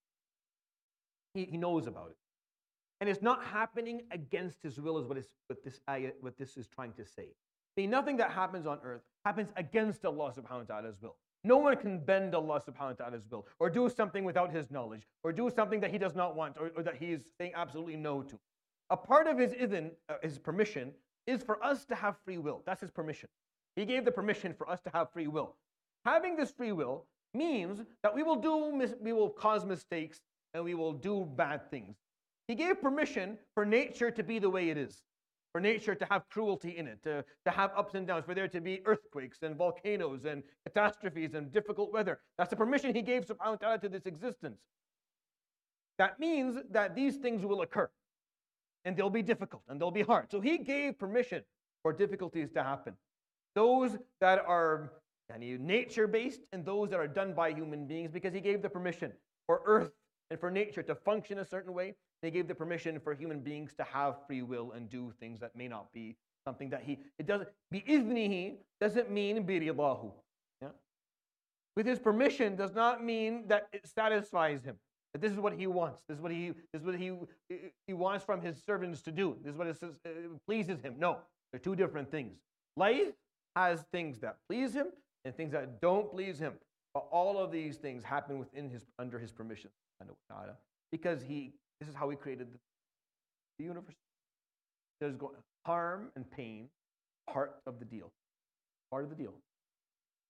He knows about it. And it's not happening against His will is what this is trying to say. See, nothing that happens on earth happens against Allah subhanahu wa ta'ala's will. No one can bend Allah subhanahu wa ta'ala's will or do something without His knowledge or do something that He does not want or that He is saying absolutely no to. A part of His idhn, His permission, is for us to have free will. That's His permission. He gave the permission for us to have free will. Having this free will means that we will cause mistakes and we will do bad things. He gave permission for nature to be the way it is, for nature to have cruelty in it, to have ups and downs, for there to be earthquakes and volcanoes and catastrophes and difficult weather. That's the permission He gave subhanahu wa ta'ala to this existence. That means that these things will occur. And they'll be difficult and they'll be hard. So He gave permission for difficulties to happen. Those that are nature-based and those that are done by human beings, because He gave the permission for earth and for nature to function a certain way. He gave the permission for human beings to have free will and do things that may not be something that it doesn't, bi-idhnihi doesn't mean bi-ridahu. Yeah? With His permission does not mean that it satisfies Him. That this is what He wants. This is what he wants from His servants to do. This is what it pleases Him. No, they're two different things. Life has things that please Him and things that don't please Him. But all of these things happen under His permission, because this is how He created the universe. There's harm and pain, part of the deal. Part of the deal.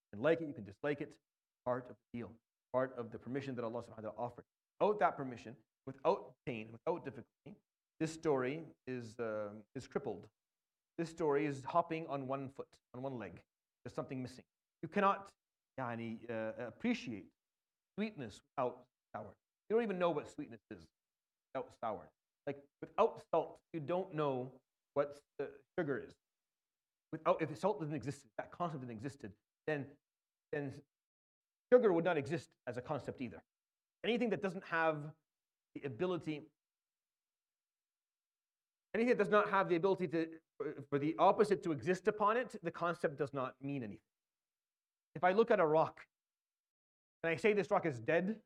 You can like it, you can dislike it. Part of the deal, part of the permission that Allah subhanahu wa ta'ala offered. Without that permission, without pain, without difficulty, this story is crippled. This story is hopping on one foot, on one leg. There's something missing. You cannot appreciate sweetness without sour. You don't even know what sweetness is without sour. Like without salt, you don't know what sugar is. If salt didn't exist, that concept didn't exist, then sugar would not exist as a concept either. Anything that doesn't have the ability, anything that does not have the ability for the opposite to exist upon it, the concept does not mean anything. If I look at a rock and I say this rock is dead,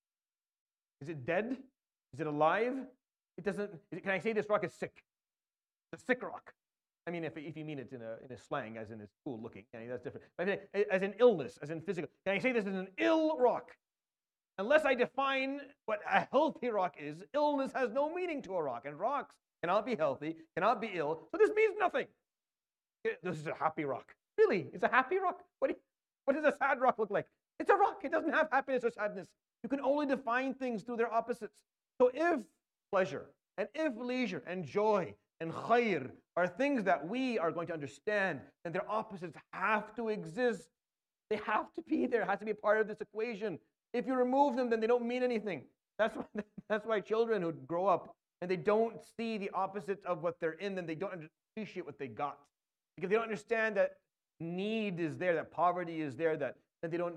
is it dead? Is it alive? It doesn't. Can I say this rock is sick? It's a sick rock. I mean, if you mean it in a slang, as in it's cool looking, that's different. But as in illness, as in physical, can I say this is an ill rock? Unless I define what a healthy rock is, illness has no meaning to a rock, and rocks cannot be healthy, cannot be ill, so this means nothing. This is a happy rock. Really? It's a happy rock? What does a sad rock look like? It's a rock. It doesn't have happiness or sadness. You can only define things through their opposites. So if pleasure, and if leisure, and joy, and khair are things that we are going to understand, then their opposites have to exist. They have to be there. It has to be a part of this equation. If you remove them, then they don't mean anything. That's why children who grow up and they don't see the opposite of what they're in, then they don't appreciate what they got. Because they don't understand that need is there, that poverty is there, that they don't.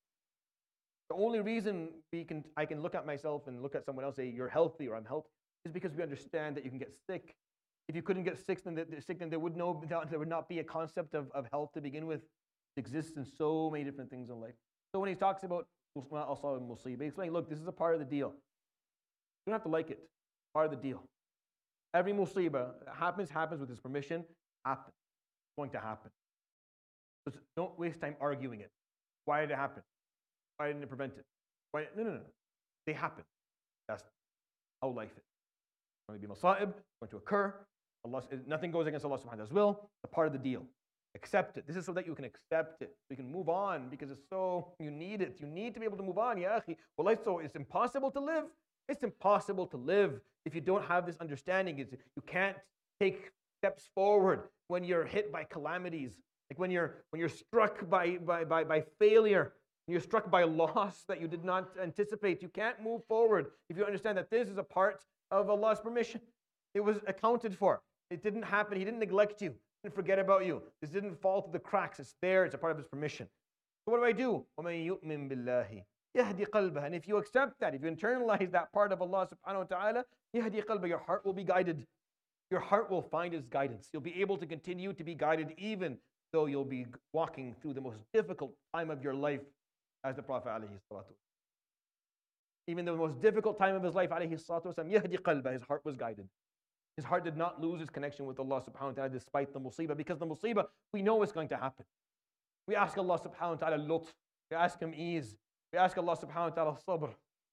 The only reason I can look at myself and look at someone else and say, you're healthy or I'm healthy, is because we understand that you can get sick. If you couldn't get sick, then there would not be a concept of health to begin with. It exists in so many different things in life. So when he talks about musibah, he's saying, look, this is a part of the deal. You don't have to like it. Part of the deal. Every musibah happens with his permission. Happens. It's going to happen. So don't waste time arguing it. Why did it happen? Why didn't it prevent it? No. They happen. That's how life is. It's going to be masa'ib, going to occur. Nothing goes against Allah subhanahu wa ta'ala's will. It's a part of the deal. Accept it. This is so that you can accept it. So you can move on because you need it. You need to be able to move on, ya akhi. Well, so it's impossible to live. It's impossible to live if you don't have this understanding. You can't take steps forward when you're hit by calamities. Like when you're struck by failure, when you're struck by loss that you did not anticipate. You can't move forward if you understand that this is a part of Allah's permission. It was accounted for. It didn't happen. He didn't neglect you. He didn't forget about you. This didn't fall through the cracks. It's there. It's a part of His permission. So what do? وَمَن يُؤْمِن بِاللَّهِ يَهْدِ قَلْبَهُ. And if you accept that, if you internalize that part of Allah subhanahu wa ta'ala, يَهْدِ قَلْبَهُ, your heart will be guided. Your heart will find its guidance. You'll be able to continue to be guided even though you'll be walking through the most difficult time of your life, as the Prophet alayhi salatu. Even the most difficult time of his life, alayhi salatu wasalam, يَهْدِ قَلْبَهُ, his heart was guided. His heart did not lose its connection with Allah subhanahu wa ta'ala despite the musibah, because the musibah, we know it's going to happen. We ask Allah subhanahu wa ta'ala lutf. We ask Him ease. We ask Allah subhanahu wa ta'ala sabr.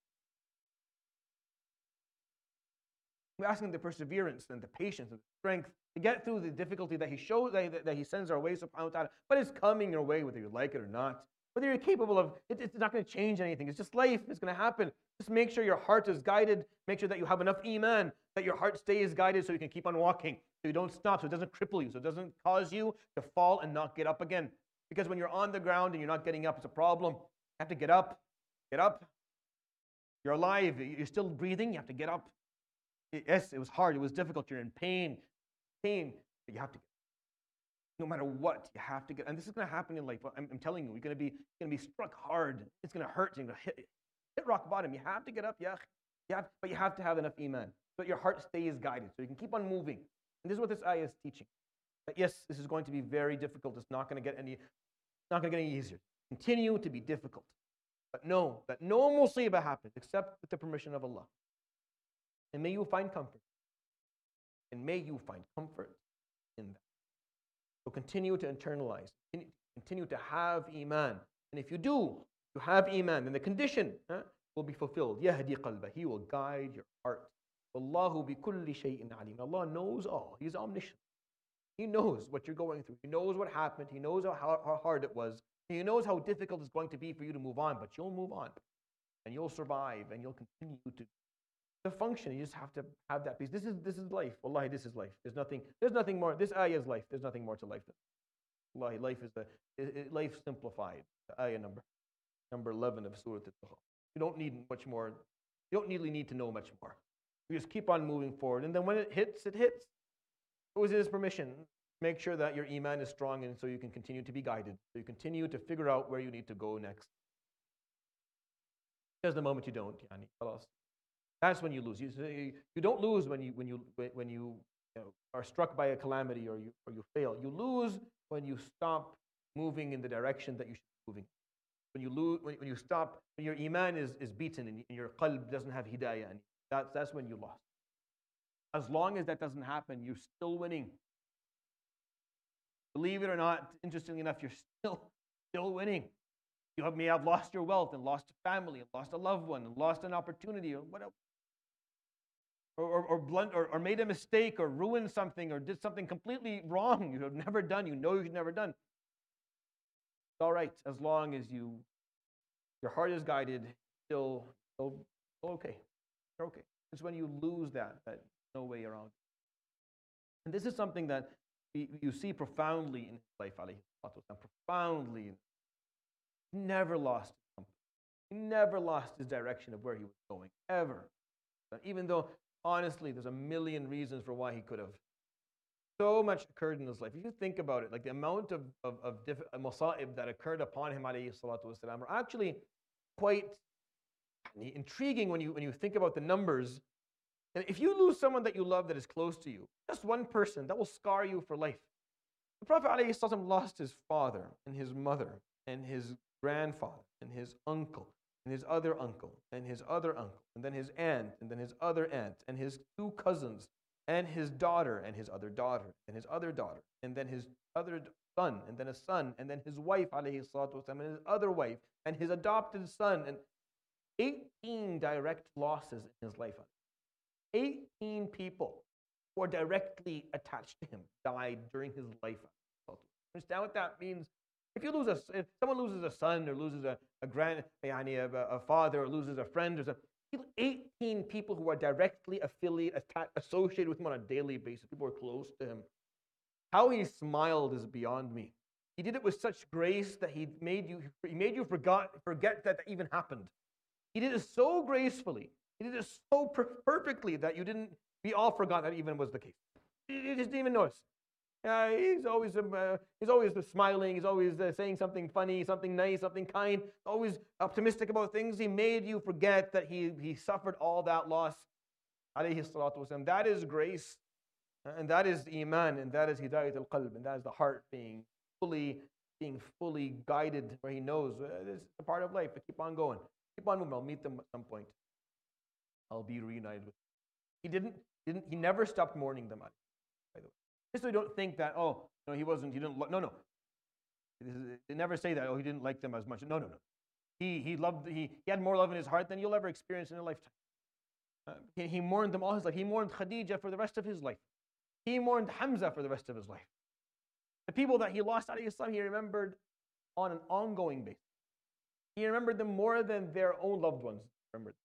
We ask Him the perseverance and the patience and the strength to get through the difficulty that He shows, that He sends our way subhanahu wa ta'ala. But it's coming your way whether you like it or not. Whether you're capable of it, it's not going to change anything. It's just life. It's going to happen. Just make sure your heart is guided. Make sure that you have enough iman, that your heart stays guided so you can keep on walking, so you don't stop, so it doesn't cripple you, so it doesn't cause you to fall and not get up again. Because when you're on the ground and you're not getting up, it's a problem. You have to get up. Get up. You're alive. You're still breathing. You have to get up. Yes, it was hard. It was difficult. You're in pain. But you have to get up. No matter what, you have to get. And this is going to happen in life. I'm telling you, you're going to be struck hard. It's going to hurt. You're going to hit rock bottom. You have to get up. But you have to have enough iman so that your heart stays guided, so you can keep on moving. And this is what this ayah is teaching. That yes, this is going to be very difficult. It's not going to get any easier. Continue to be difficult. But know that no musibah happens except with the permission of Allah. And may you find comfort. And may you find comfort in that. So continue to internalize. Continue to have iman. And if you do, you have iman, then the condition will be fulfilled. Yahdi qalbah. He will guide your heart. Wallahu bi kulli shay'in alim. Allah knows all. He's omniscient. He knows what you're going through. He knows what happened. He knows how hard it was. He knows how difficult it's going to be for you to move on, but you'll move on and you'll survive and you'll continue to function. You just have to have that peace. This is life. Wallahi, this is life. There's nothing more. This ayah is life. There's nothing more to life than. Wallahi, life is life simplified. The ayah number 11 of Surah Al-Taqwa. You don't need much more. You don't really need to know much more. You just keep on moving forward. And then when it hits, it hits. It was His permission. Make sure that your iman is strong and so you can continue to be guided. So you continue to figure out where you need to go next. Because the moment you don't, that's when you lose. You don't lose when you are struck by a calamity or you fail. You lose when you stop moving in the direction that you should be moving. When you stop, when your iman is beaten and your qalb doesn't have hidayah, and that's when you lost. As long as that doesn't happen, you're still winning. Believe it or not, interestingly enough, you're still winning. You may have lost your wealth and lost a family and lost a loved one and lost an opportunity or whatever. Or made a mistake or ruined something or did something completely wrong you have never done, you've never done. It's all right as long as your heart is guided, still okay. You're okay. It's when you lose that no way around. And this is something that you see profoundly in his life, alayhi salatu wasalam, profoundly. He never lost his compass. He never lost his direction of where he was going, ever. Even though, honestly, there's a million reasons for why he could have. So much occurred in his life. If you think about it, like the amount of masa'ib that occurred upon him, alayhi salatu wasalam, are actually quite intriguing when you think about the numbers. And if you lose someone that you love that is close to you, just one person, that will scar you for life. The Prophet ﷺ lost his father and his mother and his grandfather and his uncle and his other uncle and his other uncle and then his aunt and then his other aunt and his two cousins and his daughter and his other daughter and his other daughter and then his other son and then a son and then his wife ﷺ and his other wife and his adopted son, and 18 direct losses in his life. 18 people who are directly attached to him died during his life. Understand what that means? If someone loses a son or loses a father or loses a friend or something, 18 people who are directly associated with him on a daily basis, people who are close to him. How he smiled is beyond me. He did it with such grace that he made you forget that even happened. He did it so gracefully. He did it so perfectly that we all forgot that even was the case. You just didn't even notice. He's always smiling. He's always saying something funny, something nice, something kind, always optimistic about things. He made you forget that he suffered all that loss. Alayhi salatu wasalam. That is grace, and that is iman, and that is hidayat al-qalb, and that is the heart being fully guided where he knows this is a part of life. But keep on going. Keep on moving. I'll meet them at some point. I'll be reunited with them. He never stopped mourning them, by the way. Just so you don't think that, no. They never say that, he didn't like them as much. No. He had more love in his heart than you'll ever experience in a lifetime. He mourned them all his life. He mourned Khadija for the rest of his life. He mourned Hamza for the rest of his life. The people that he lost, he remembered on an ongoing basis. He remembered them more than their own loved ones remembered.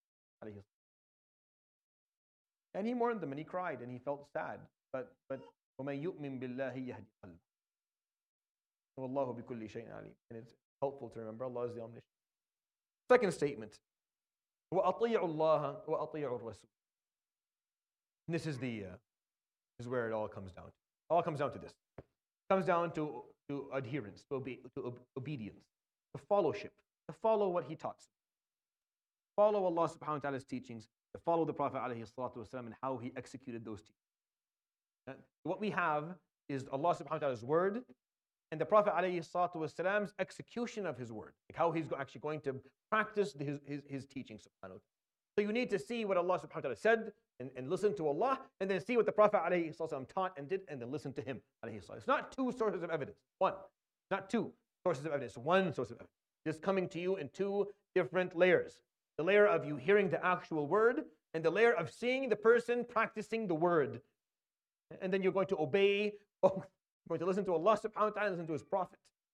And he mourned them and he cried and he felt sad. But وَمَن يُؤْمِن بِاللَّهِ يَهْدِ قَلْبَهُ وَاللَّهُ بِكُلِّ شَيْءٍ عَلِيمٌ. And it's helpful to remember Allah is the omniscient. Second statement. وَأَطِيعُوا اللَّهَ وَأَطِيعُوا الرَّسُولَ. This is where it all comes down to. It all comes down to this. It comes down to adherence, to obedience, to fellowship, to follow what he taught. Follow Allah subhanahu wa ta'ala's teachings, to follow the Prophet alayhi salatu wasalam and how he executed those teachings. What we have is Allah subhanahu wa ta'ala's word and the Prophet alayhi salatu wasalam's execution of his word, like how he's actually going to practice his teachings subhanahu wa ta'ala. So you need to see what Allah subhanahu wa ta'ala said and listen to Allah, and then see what the Prophet alayhi salatu wasalam taught and did, and then listen to him alayhi salatu. It's not two sources of evidence. One. Not two sources of evidence. One source of evidence. Just coming to you in two different layers. The layer of you hearing the actual word, and the layer of seeing the person practicing the word. And then you're going to obey, you're going to listen to Allah subhanahu wa ta'ala and listen to his Prophet.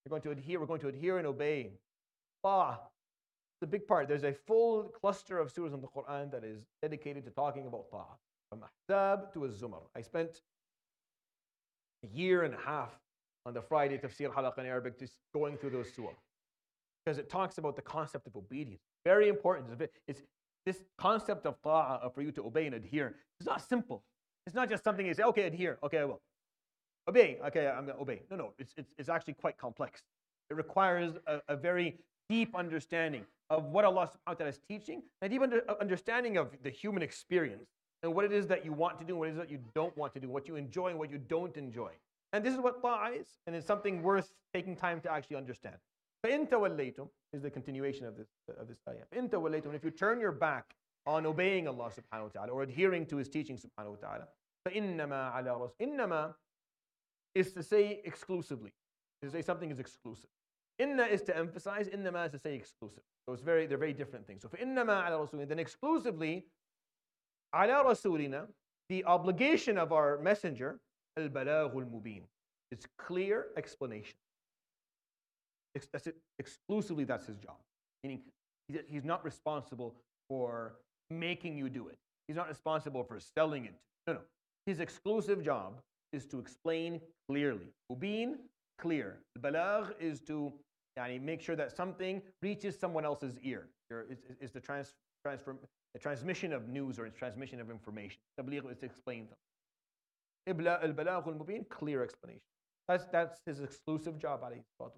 We're going to adhere and obey. Ta'ah, the big part. There's a full cluster of surahs in the Quran that is dedicated to talking about ta'ah. From Ahzab to Az-Zumar. I spent a year and a half on the Friday tafsir halaqah in Arabic just going through those surahs. Because it talks about the concept of obedience. Very important. It's this concept of ta'ah, for you to obey and adhere. It's not simple. It's not just something you say, okay, adhere, okay, I will. Obey, okay, I'm going to obey. No, it's actually quite complex. It requires a very deep understanding of what Allah subhanahu wa ta'ala is teaching, and deep understanding of the human experience, and what it is that you want to do, and what it is that you don't want to do, what you enjoy and what you don't enjoy. And this is what ta'ah is, and it's something worth taking time to actually understand. فَإِن تَوَلَّيْتُمْ is the continuation of this ayah. فَإِن تَوَلَّيْتُمْ, if you turn your back on obeying Allah subhanahu wa ta'ala or adhering to His teaching subhanahu wa ta'ala, فَإِنَّمَا عَلَى رَسُولِهِ. Innama is to say exclusively. To say something is exclusive. Inna is to emphasize, innama is to say exclusive. So they're very different things. So فَإِنَّمَا عَلَى رَسُولِهِ, then exclusively, عَلَى رَسُولِنَا, the obligation of our messenger, الْبَلَاغُ الْمُبِينَ, it's clear explanation. That's it. Exclusively, that's his job. Meaning, he's not responsible for making you do it. He's not responsible for selling it. No. His exclusive job is to explain clearly. Mubin, clear. Balagh is to make sure that something reaches someone else's ear. It's the transmission of news or transmission of information. Tabligh is to explain them. Al-balagh al-mubin, clear explanation. That's his exclusive job, alayhi salatu.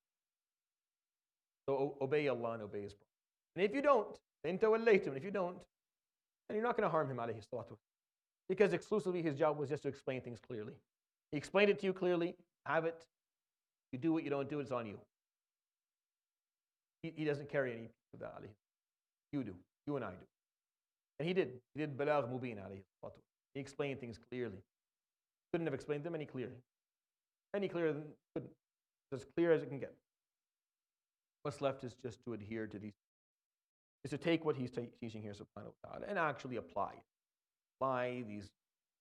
So obey Allah and obey His Prophet. And if you don't, then if you don't, then you're not going to harm him, alayhi salatu. Because exclusively his job was just to explain things clearly. He explained it to you clearly, have it. You do what you don't do, it's on you. He doesn't carry any of that, alayhi. You do. You and I do. And he did. He did balagh mubin, alayhi salatu. He explained things clearly. Couldn't have explained them any clearer. Any clearer than couldn't. As clear as it can get. What's left is just to adhere to these, is to take what he's teaching here, subhanahu wa ta'ala, and actually apply it. Apply these.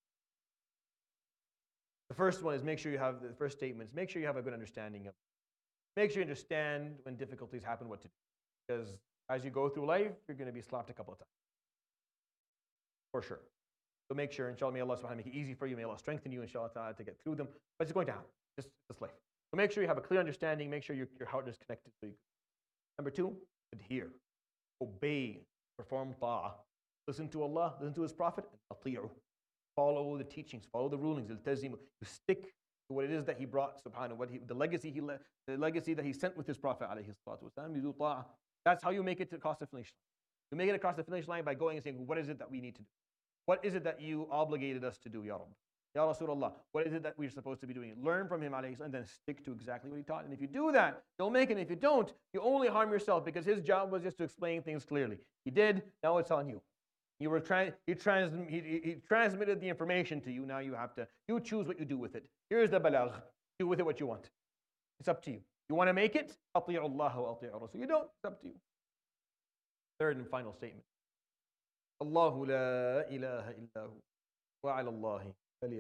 The first one is make sure you have, the first statement is make sure you have a good understanding of, make sure you understand when difficulties happen what to do. Because as you go through life, you're going to be slapped a couple of times. For sure. So make sure, inshallah, may Allah subhanahu wa ta'ala make it easy for you, may Allah strengthen you, inshallah ta'ala, to get through them. But it's going to happen. Just this life. So make sure you have a clear understanding, make sure your heart is connected to you. Number two, adhere, obey, perform ta'ah. Listen to Allah, listen to His Prophet, and ati'u. Follow the teachings, follow the rulings, iltazimu. You stick to what it is that He brought, subhanahu wa ta'ala, the legacy that He sent with His Prophet, alayhi salatu wasalam. You do ta'ah. That's how you make it across the finish line. You make it across the finish line by going and saying, what is it that we need to do? What is it that you obligated us to do, Ya Rabb? Ya Rasulullah, what is it that we're supposed to be doing? Learn from him, alayhi, and then stick to exactly what he taught. And if you do that, you'll make it. And if you don't, you only harm yourself because his job was just to explain things clearly. He did, now it's on you. He transmitted the information to you, now you have to, you choose what you do with it. Here's the balagh, do with it what you want. It's up to you. You want to make it? Ati'u Allah wa ati'u Rasul. You don't, it's up to you. Third and final statement. Allahu la ilaha illahu wa ala Allahi.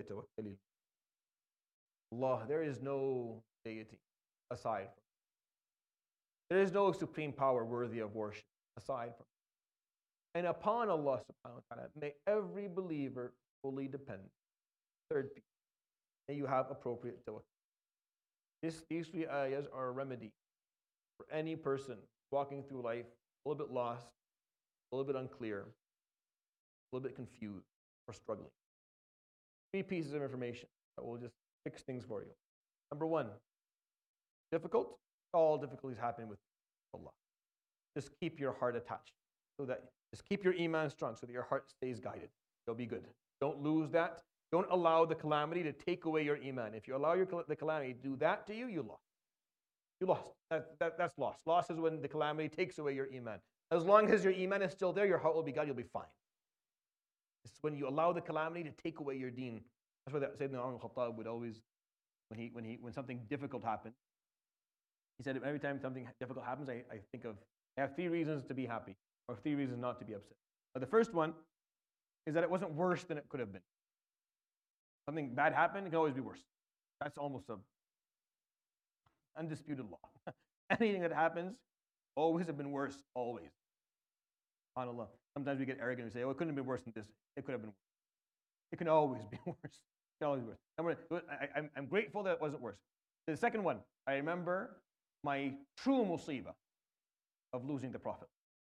Allah, there is no deity aside from Him. There is no supreme power worthy of worship aside from Him. And upon Allah subhanahu wa ta'ala, may every believer fully depend. Third piece, may you have appropriate tawakkul. These three ayahs are a remedy for any person walking through life a little bit lost, a little bit unclear, a little bit confused, or struggling. Three pieces of information that will just fix things for you. Number one, difficult. All difficulties happen with Allah. Just keep your heart attached. Just keep your iman strong so that your heart stays guided. You'll be good. Don't lose that. Don't allow the calamity to take away your iman. If you allow the calamity to do that to you, you lost. You lost. That's loss. Loss is when the calamity takes away your iman. As long as your iman is still there, your heart will be guided. You'll be fine. It's when you allow the calamity to take away your deen. That's why Sayyidina Umar al-Khattab would always, when something difficult happened, he said, every time something difficult happens, I think of, I have three reasons to be happy, or three reasons not to be upset. But the first one is that it wasn't worse than it could have been. Something bad happened, it can always be worse. That's almost undisputed law. Anything that happens always have been worse, always. SubhanAllah. Sometimes we get arrogant and say, oh, it couldn't have been worse than this. It could have been worse. It can always be worse. It can always be worse. I'm grateful that it wasn't worse. The second one, I remember my true musibah of losing the Prophet.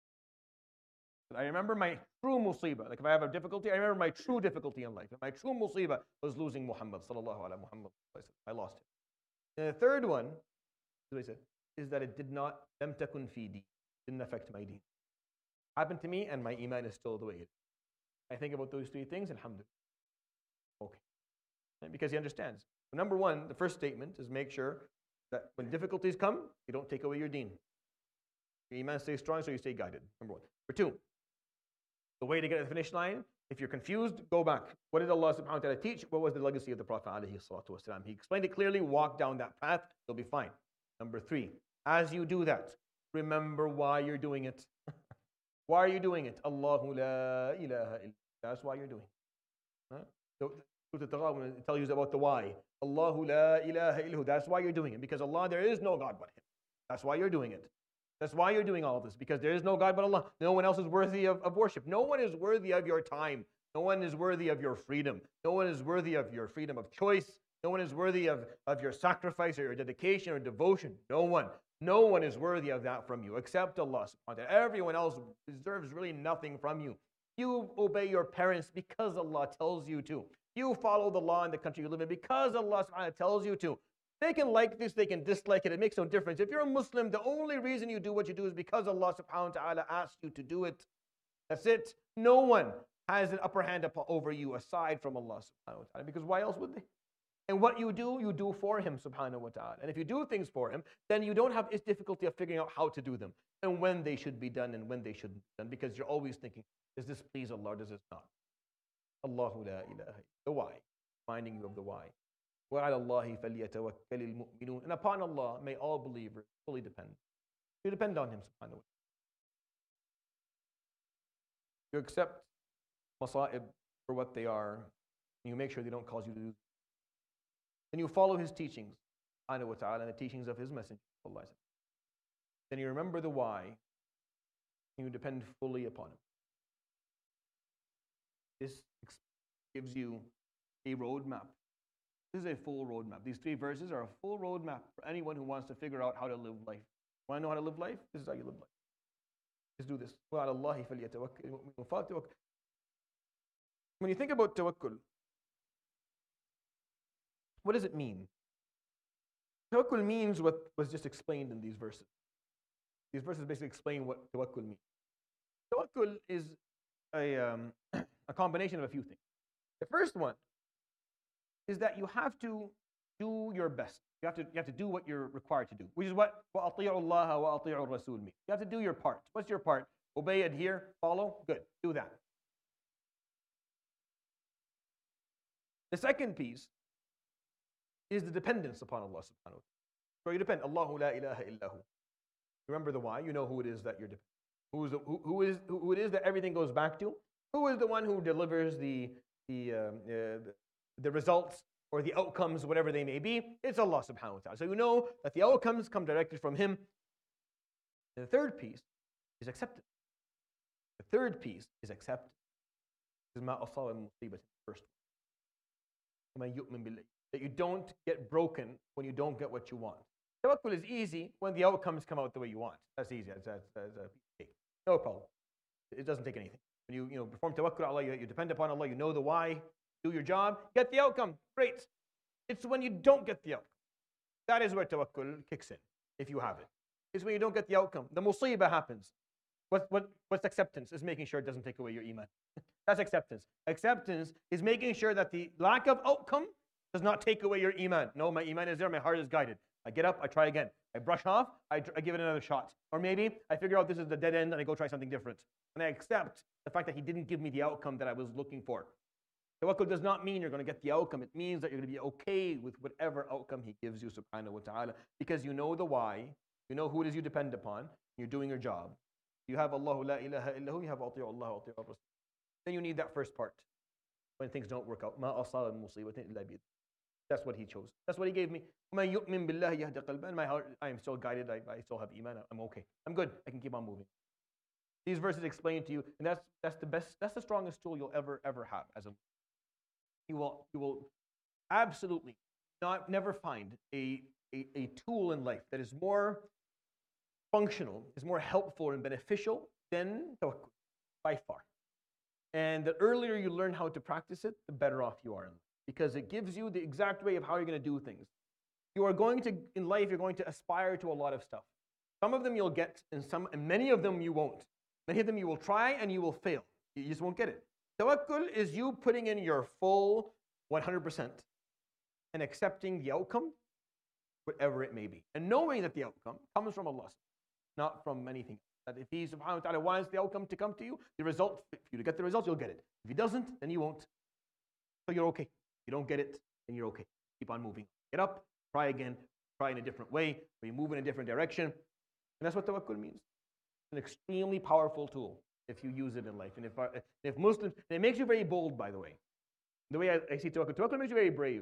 I remember my true musibah. Like if I have a difficulty, I remember my true difficulty in life. My true musibah was losing Muhammad sallallahu alaihi Muhammad. I lost him. And the third one, as I said, is that it did not, lam takun fi deen, didn't affect my deen. Happened to me and my iman is still the way it is. I think about those three things, alhamdulillah. Okay. And because he understands. So number one, the first statement is make sure that when difficulties come, you don't take away your deen. Your iman stays strong, so you stay guided. Number one. Number two, the way to get to the finish line, if you're confused, go back. What did Allah subhanahu wa ta'ala teach? What was the legacy of the Prophet alayhi salatu wasalam? He explained it clearly, walk down that path, you'll be fine. Number three, as you do that, remember why you're doing it. Why are you doing it? Allahu la ilaha illa. That's why you're doing it. Huh? So, it tells you about the why. Allahu la ilaha illahu. That's why you're doing it. Because Allah, there is no God but Him. That's why you're doing it. That's why you're doing all of this. Because there is no God but Allah. No one else is worthy of worship. No one is worthy of your time. No one is worthy of your freedom. No one is worthy of your freedom of choice. No one is worthy of your sacrifice or your dedication or devotion. No one. No one is worthy of that from you except Allah subhanahu wa ta'ala. Everyone else deserves really nothing from you. You obey your parents because Allah tells you to. You follow the law in the country you live in because Allah subhanahu wa ta'ala tells you to. They can like this, they can dislike it. It makes no difference. If you're a Muslim, the only reason you do what you do is because Allah subhanahu wa ta'ala asked you to do it. That's it. No one has an upper hand over you aside from Allah subhanahu wa ta'ala. Because why else would they? And what you do for Him subhanahu wa ta'ala. And if you do things for Him, then you don't have this difficulty of figuring out how to do them and when they should be done and when they shouldn't be done, because you're always thinking, does this please Allah or does this not? Allahu la ilaha. The why. Reminding you of the why. وَعَلَى اللَّهِ فَلْيَتَوَكَّلِ الْمُؤْمِنُونَ. And upon Allah, may all believers fully depend. You depend on Him subhanahu wa ta'ala. You accept masa'ib for what they are, and you make sure they don't cause you to do. Then you follow His teachings, subhanahu wa ta'ala, and the teachings of His Messenger. Then you remember the why, and you depend fully upon Him. This gives you a roadmap. This is a full roadmap. These three verses are a full roadmap for anyone who wants to figure out how to live life. Want to know how to live life? This is how you live life. Just do this. وَعَلَى اللَّهِ فَلْيَتَوَكَّلِ الْمُؤْمِنُونَ. When you think about tawakkul, what does it mean? Tawakkul means what was just explained in these verses. These verses basically explain what tawakkul means. Tawakkul is a combination of a few things. The first one is that you have to do your best. You have to do what you're required to do, which is what وَأَطِيعُوا اللَّهَ وَأَطِيعُوا الرَّسُولِ means. You have to do your part. What's your part? Obey, adhere, follow. Good. Do that. The second piece is the dependence upon Allah subhanahu wa ta'ala. So you depend. Allahu la ilaha illahu. Remember the why. You know who it is that you're dependent. Who it is that everything goes back to. Who is the one who delivers the results or the outcomes, whatever they may be? It's Allah subhanahu wa ta'ala. So you know that the outcomes come directly from Him. And the third piece is acceptance. The third piece is acceptance. This is ma asaba min musibatin, first one. That you don't get broken when you don't get what you want. Tawakkul is easy when the outcomes come out the way you want. That's easy. That's a cake. No problem. It doesn't take anything. When you perform tawakkul Allah, you depend upon Allah, you know the why, do your job, get the outcome. Great. It's when you don't get the outcome. That is where tawakkul kicks in, if you have it. It's when you don't get the outcome. The musibah happens. What's acceptance? Is making sure it doesn't take away your iman. That's acceptance. Acceptance is making sure that the lack of outcome does not take away your iman. No, my iman is there, my heart is guided. I get up, I try again. I brush off, I give it another shot. Or maybe I figure out this is the dead end and I go try something different. And I accept the fact that He didn't give me the outcome that I was looking for. Tawakkul does not mean you're going to get the outcome. It means that you're going to be okay with whatever outcome He gives you, subhanahu wa ta'ala, because you know the why, you know who it is you depend upon, you're doing your job. You have Allahu la ilaha illahu, you have ati'u Allah wa ati'u Rasul. Then you need that first part when things don't work out. Ma asaba min musibatin illa bi. That's what he chose. That's what he gave me. وَمَن يُؤْمِن بِاللَّهِ يَهْدِ قَلْبًا. My heart, I am still guided. I still have iman. I'm okay. I'm good. I can keep on moving. These verses explain to you, and that's the best, that's the strongest tool you'll ever have as a. You will absolutely never find a tool in life that is more functional, is more helpful and beneficial than tawakkul, by far. And the earlier you learn how to practice it, the better off you are in life, because it gives you the exact way of how you're going to do things. You are going to, in life, you're going to aspire to a lot of stuff. Some of them you'll get, and many of them you won't. Many of them you will try and you will fail. You just won't get it. Tawakkul is you putting in your full 100% and accepting the outcome, whatever it may be. And knowing that the outcome comes from Allah, not from anything. That if He subhanahu wa ta'ala wants the outcome to come to you, the result, for you to get the result, you'll get it. If He doesn't, then you won't. So you're okay. If you don't get it, then you're okay. Keep on moving. Get up, try again, try in a different way, or you move in a different direction. And that's what tawakkul means. It's an extremely powerful tool if you use it in life. And if Muslims, and it makes you very bold, by the way. The way I see tawakkul makes you very brave.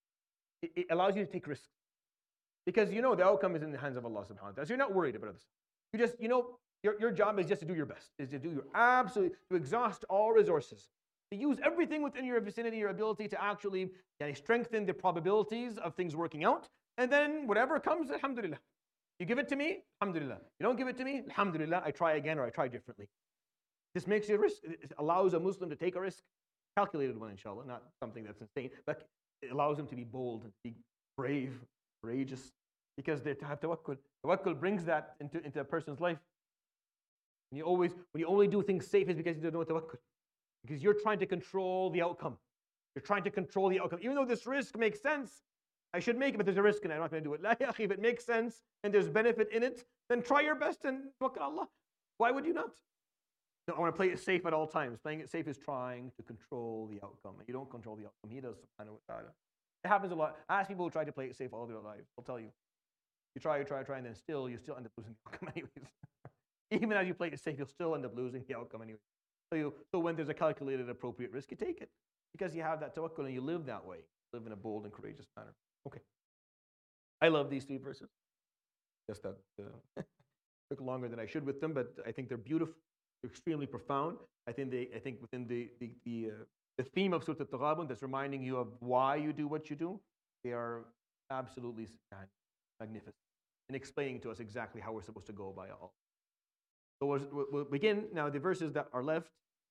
It allows you to take risks. Because you know the outcome is in the hands of Allah subhanahu wa ta'ala. So you're not worried about this. You just, your job is just to do your best, is to do your absolute, to exhaust all resources, to use everything within your vicinity, your ability to actually strengthen the probabilities of things working out. And then whatever comes, alhamdulillah. You give it to me, alhamdulillah. You don't give it to me, alhamdulillah, I try again or I try differently. This makes you a risk. It allows a Muslim to take a risk, calculated one, inshallah, not something that's insane, but it allows him to be bold and to be brave, courageous, because they have tawakkul. Tawakkul brings that into a person's life. And when you only do things safe, is because you don't know tawakkul. Because you're trying to control the outcome. You're trying to control the outcome. Even though this risk makes sense, I should make it, but there's a risk and I'm not going to do it. La ya akhi, if it makes sense and there's benefit in it, then try your best and tawakkal Allah. Why would you not? No, I want to play it safe at all times. Playing it safe is trying to control the outcome. You don't control the outcome. He does, subhanahu wa ta'ala. It happens a lot. Ask people who try to play it safe all their lives. They'll tell you. You try, and then you still end up losing the outcome anyways. Even as you play it safe, you'll still end up losing the outcome anyway. So when there's a calculated, appropriate risk, you take it. Because you have that tawakkul and you live that way. Live in a bold and courageous manner. Okay. I love these 3 verses. Just that took longer than I should with them, but I think they're beautiful. They're extremely profound. I think within the theme of Surah Al-Taghabun, that's reminding you of why you do what you do, they are absolutely magnificent in explaining to us exactly how we're supposed to go by all. So we'll begin now. The verses that are left,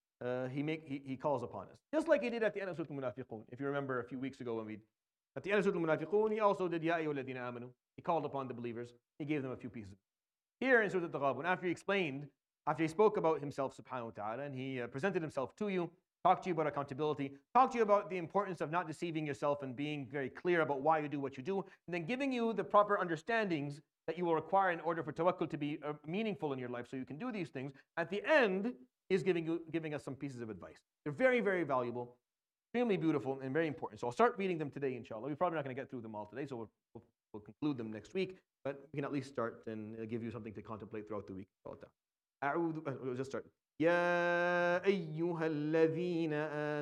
he calls upon us, just like he did at the end of Surah Al-Munafiqun. If you remember a few weeks ago when at the end of Surah Al-Munafiqun, he also did Ya ayyuhalladhina amanu. He called upon the believers. He gave them a few pieces. Here in Surah Al-Taghabun, after he spoke about himself subhanahu wa ta'ala, and he presented himself to you, talked to you about accountability, talked to you about the importance of not deceiving yourself and being very clear about why you do what you do, and then giving you the proper understandings that you will require in order for tawakkul to be meaningful in your life so you can do these things. At the end, he's giving us some pieces of advice. They're very, very valuable, extremely beautiful, and very important. So I'll start reading them today, inshallah. We're probably not going to get through them all today, so we'll conclude them next week, but we can at least start and give you something to contemplate throughout the week. We'll just start. يا أيها الذين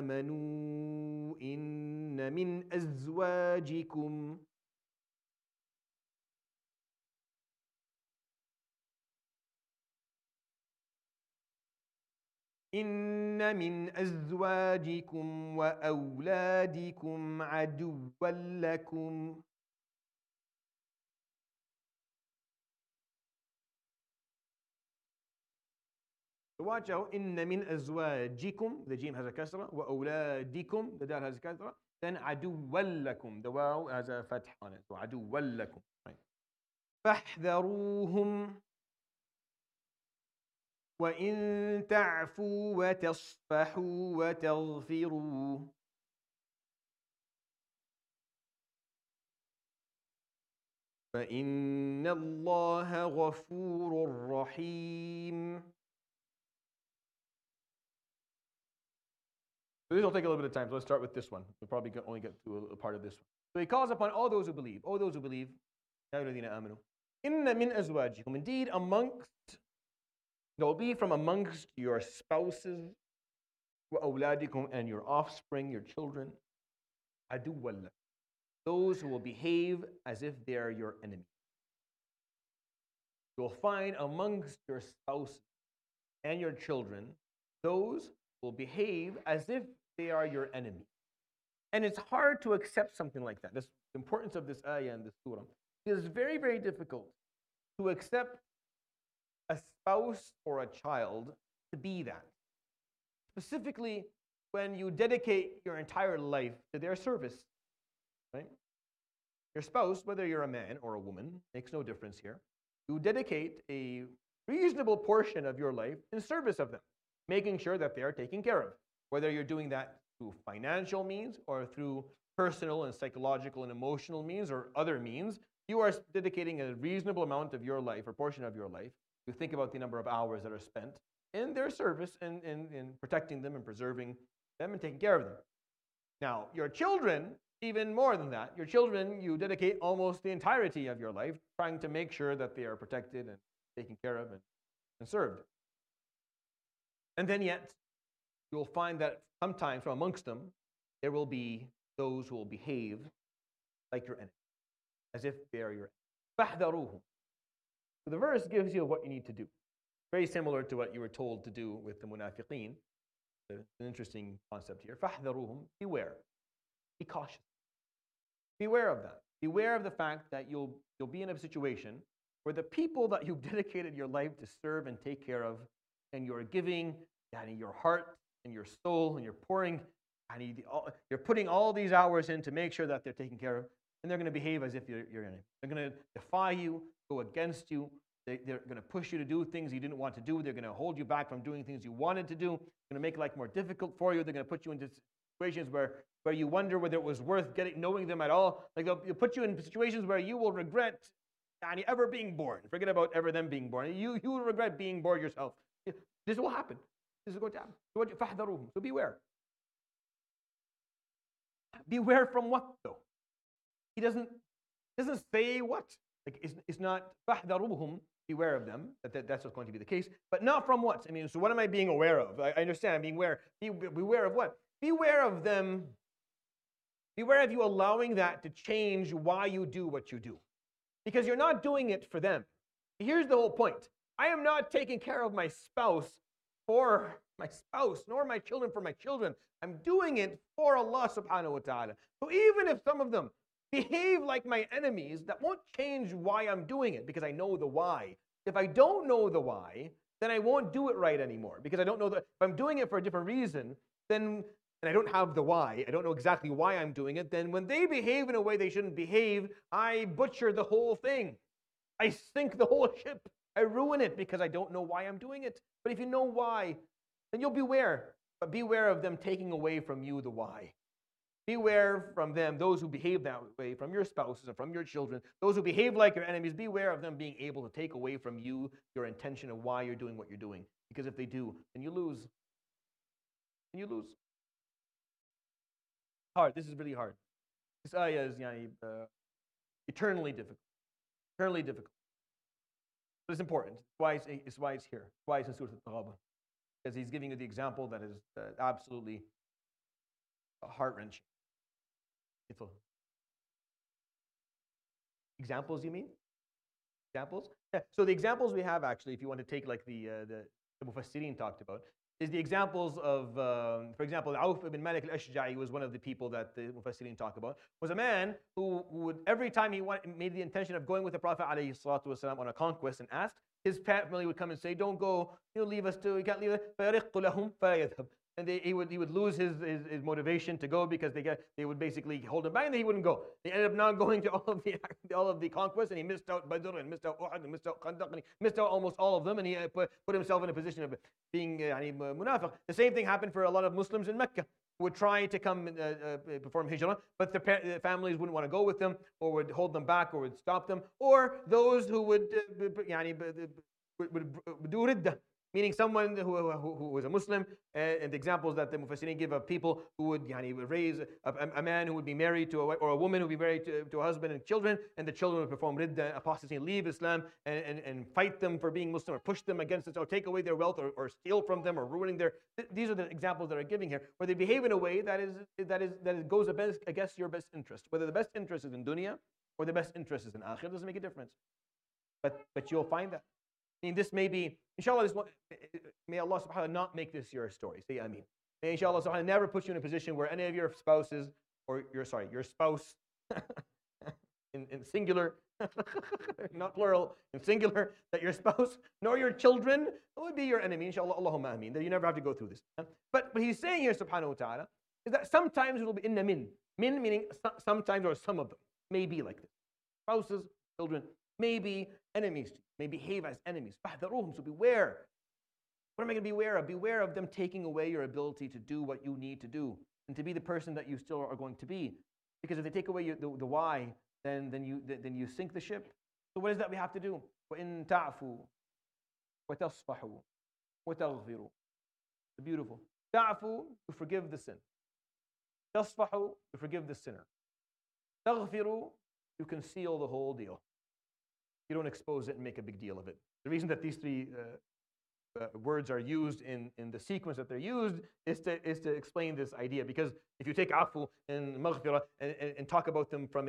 آمنوا إن من أزواجكم وأولادكم عدوا لكم watch out. إن من أزواجكم, the jim has a kasra, وأولادكم, the dal has a kasra, then عدوا لكم, the waw has a fath on it, so عدوا لكم. Right. فاحذروهم وإن تعفوا وتصفحوا وتغفروا فإن الله غفور رحيم. So this will take a little bit of time, so let's start with this one. We'll probably only get to a part of this one. So he calls upon all those who believe. All those who believe. Inna min azwajikum. Indeed, there will be from amongst your spouses, wa awladikum, and your offspring, your children, aduwwal lakum. those who will behave as if they are your enemy. You'll find amongst your spouses and your children those who will behave as if they are your enemy. And it's hard to accept something like that. This, the importance of this ayah and this surah. It is very, very difficult to accept a spouse or a child to be that. Specifically, when you dedicate your entire life to their service, right? Your spouse, whether you're a man or a woman, makes no difference here. You dedicate a reasonable portion of your life in service of them, making sure that they are taken care of. Whether you're doing that through financial means or through personal and psychological and emotional means or other means, you are dedicating a reasonable amount of your life or portion of your life. You think about the number of hours that are spent in their service and in protecting them and preserving them and taking care of them. Now, your children, even more than that, your children, you dedicate almost the entirety of your life trying to make sure that they are protected and taken care of and served. And then yet, you'll find that sometimes from amongst them, there will be those who will behave like your enemy, as if they are your enemy. فَاحْذَرُوهُمْ. So the verse gives you what you need to do. Very similar to what you were told to do with the munafiqeen. It's an interesting concept here. فَاحْذَرُوهُمْ. Beware. Be cautious. Beware of that. Beware of the fact that you'll be in a situation where the people that you've dedicated your life to serve and take care of, and you're giving your heart and your soul, and you're pouring, you're putting all these hours in to make sure that they're taken care of, and they're going to behave as if you're enemy. They're going to defy you, go against you. They're going to push you to do things you didn't want to do. They're going to hold you back from doing things you wanted to do. They're going to make life more difficult for you. They're going to put you into situations where you wonder whether it was worth knowing them at all. Like they'll put you in situations where you will regret ever being born. Forget about ever them being born. You will regret being born yourself. This will happen. This is going to happen. فَاحْذَرُوهُمْ. So beware. Beware from what though? He doesn't say what. Like it's not فَاحْذَرُوهُمْ. Beware of them. That's what's going to be the case. But not from what? I mean, so what am I being aware of? I understand I'm being aware. Beware of what? Beware of them. Beware of you allowing that to change why you do what you do. Because you're not doing it for them. Here's the whole point. I am not taking care of my spouse for my spouse, nor my children for my children. I'm doing it for Allah subhanahu wa ta'ala. So even if some of them behave like my enemies, that won't change why I'm doing it, because I know the why. If I don't know the why, then I won't do it right anymore, because I don't know that. If I'm doing it for a different reason, then and I don't have the why, I don't know exactly why I'm doing it, then when they behave in a way they shouldn't behave, I butcher the whole thing. I sink the whole ship. I ruin it because I don't know why I'm doing it. But if you know why, then you'll beware. But beware of them taking away from you the why. Beware from them, those who behave that way, from your spouses and from your children, those who behave like your enemies, beware of them being able to take away from you your intention of why you're doing what you're doing. Because if they do, then you lose. And you lose. Hard. This is really hard. This ayah is eternally difficult. Eternally difficult. But it's important. It's why it's here. It's why it's in Surah Al-Taghabun. Because he's giving you the example that is absolutely heart-wrenching. Examples, you mean? Examples? Yeah. So the examples we have, actually, if you want to take like the Mufassirin talked about, is the examples of, for example, Auf ibn Malik al-Ashja'i was one of the people that the Mufassirin talk about, was a man who would, every time he made the intention of going with the Prophet ﷺ on a conquest and asked, his family would come and say, don't go, leave us too, you can't leave us. And he would lose his motivation to go because they would basically hold him back and he wouldn't go. He ended up not going to all of the conquests, and he missed out Badr and missed out Uhud and missed out Khandaq, and he missed out almost all of them, and he put himself in a position of being munafiq. The same thing happened for a lot of Muslims in Mecca who would try to come perform hijrah, but their families wouldn't want to go with them, or would hold them back, or would stop them, or those who would do riddah, meaning someone who was a Muslim. And the examples that the Mufassirin give of people who would raise a man who would be married to or a woman who would be married to a husband and children, and the children would perform ridda, apostasy, and leave Islam, and fight them for being Muslim, or push them against it, or take away their wealth, or steal from them, or ruining their. These are the examples that are giving here, where they behave in a way that goes against your best interest. Whether the best interest is in dunya or the best interest is in akhirah doesn't make a difference. But you'll find that. I mean, this may be, inshallah, may Allah subhanahu wa ta'ala not make this your story. Say ameen. May inshallah subhanahu wa ta'ala never put you in a position where any of your spouses, or your spouse, in singular, not plural, in singular, that your spouse nor your children would be your enemy. Inshallah, Allahumma ameen. That you never have to go through this. But what he's saying here, subhanahu wa ta'ala, is that sometimes it will be inna min. Min meaning sometimes, or some of them may be like this. Spouses, children may be enemies to you, may behave as enemies. So beware. What am I going to beware of? Beware of them taking away your ability to do what you need to do and to be the person that you still are going to be. Because if they take away the why, then you sink the ship. So what is that we have to do? وَإِن تَعْفُوا وَتَصْفَحُوا وَتَغْفِرُوا. The beautiful. تَعْفُوا, to forgive the sin. تَصْفَحُوا, to forgive the sinner. تَغْفِرُوا, to conceal the whole deal. You don't expose it and make a big deal of it. The reason that these three words are used in the sequence that they're used is to explain this idea. Because if you take afu and maghfirah and talk about them from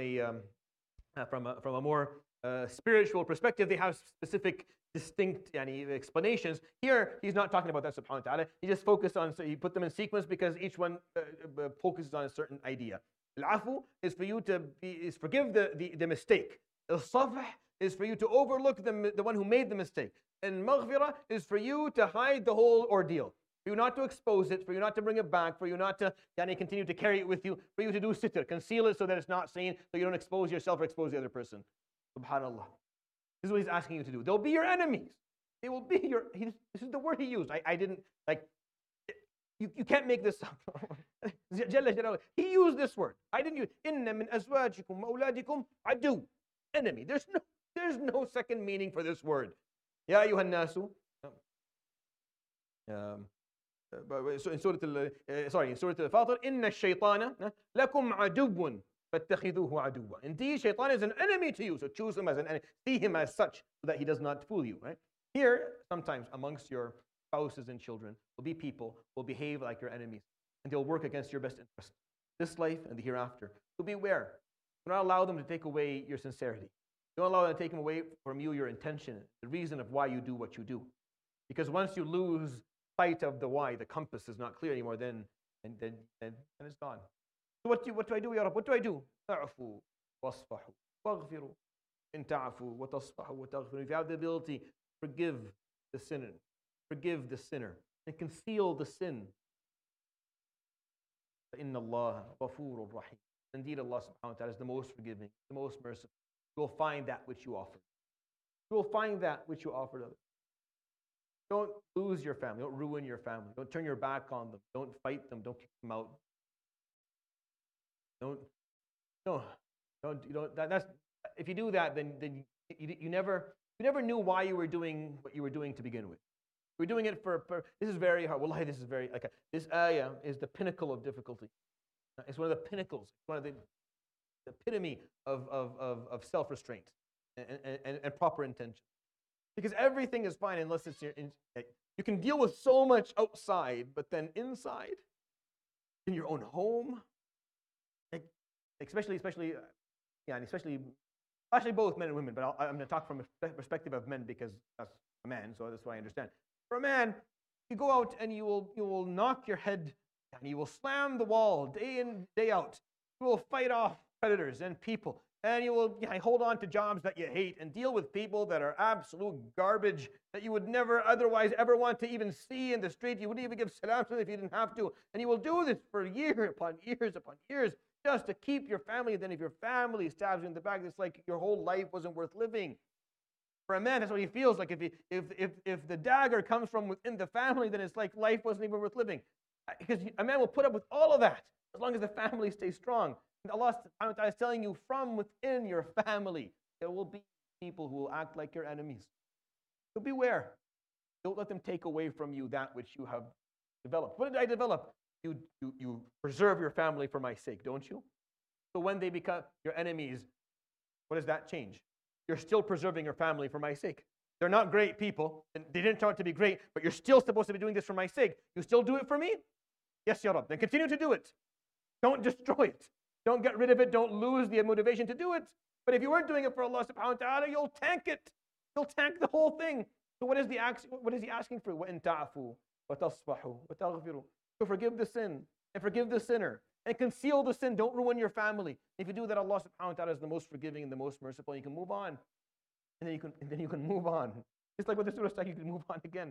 a more spiritual perspective, they have specific, distinct explanations. Here, he's not talking about that, subhanahu wa ta'ala. He just focused on, so he put them in sequence because each one focuses on a certain idea. Al-afu is for you to forgive the mistake. Al-safh is for you to overlook the one who made the mistake. And maghfirah is for you to hide the whole ordeal. For you not to expose it, for you not to bring it back, for you not to continue to carry it with you, for you to do sitr, conceal it so that it's not seen, so you don't expose yourself or expose the other person. Subhanallah. This is what he's asking you to do. They'll be your enemies. They will be your, this is the word he used. I didn't, you can't make this up. He used this word. I didn't use, inna min azwajikum wa awladikum adu. Enemy. There's no second meaning for this word. Ya ayyuhan nasu. So in Surah Al-Fatir, inna shaytana lakum aduwwun fattakhidhuhu aduwwa. Indeed, shaitan is an enemy to you, so choose him as an enemy. See him as such, so that he does not fool you. Right? Here, sometimes amongst your spouses and children will be people who will behave like your enemies, and they'll work against your best interest, this life and the hereafter. So beware. Do not allow them to take away your sincerity. Don't allow them to take away from you your intention, the reason of why you do what you do. Because once you lose sight of the why, the compass is not clear anymore, then it's gone. So what do I do, Ya Rab? What do I do? Ta'fu wasfahu waghfiru. In ta'fu wa tasfahu wa taghfiru. If you have the ability, forgive the sinner, and conceal the sin. Inna Allah ghafurur rahim. Indeed, Allah subhanahu wa ta'ala is the most forgiving, the most merciful. You will find that which you offer. You will find that which you offered others. Don't lose your family. Don't ruin your family. Don't turn your back on them. Don't fight them. Don't kick them out. If you do that, then you never knew why you were doing what you were doing to begin with. We're doing it for this is very hard. Wallahi, this is very, this ayah is the pinnacle of difficulty. It's one of the pinnacles. It's one of the epitome of self-restraint and proper intention. Because everything is fine unless it's you can deal with so much outside, but then inside, in your own home, especially actually both men and women, but I'm going to talk from a perspective of men because that's a man, so that's what I understand. For a man, you go out and you will knock your head and you will slam the wall day in, day out. You will fight off predators and people. And you will hold on to jobs that you hate and deal with people that are absolute garbage that you would never otherwise ever want to even see in the street. You wouldn't even give salam to them if you didn't have to. And you will do this for years upon years just to keep your family. Then if your family stabs you in the back, it's like your whole life wasn't worth living. For a man, that's what he feels like. If the dagger comes from within the family, then it's like life wasn't even worth living. Because a man will put up with all of that as long as the family stays strong. And Allah subhanahu wa ta'ala is telling you from within your family, there will be people who will act like your enemies. So beware. Don't let them take away from you that which you have developed. What did I develop? You preserve your family for my sake, don't you? So when they become your enemies, what does that change? You're still preserving your family for my sake. They're not great people, and they didn't turn out to be great, but you're still supposed to be doing this for my sake. You still do it for me? Yes, Ya Rab. Then continue to do it. Don't destroy it. Don't get rid of it. Don't lose the motivation to do it. But if you weren't doing it for Allah subhanahu wa ta'ala, you'll tank it. You'll tank the whole thing. So what is he asking for? وَإِن تَعْفُوا وَتَصْفَحُوا وَتَغْفِرُوا. So forgive the sin and forgive the sinner and conceal the sin. Don't ruin your family. If you do that, Allah subhanahu wa ta'ala is the most forgiving and the most merciful. And you can move on. And then you can move on. Just like with the surah stack, you can move on again.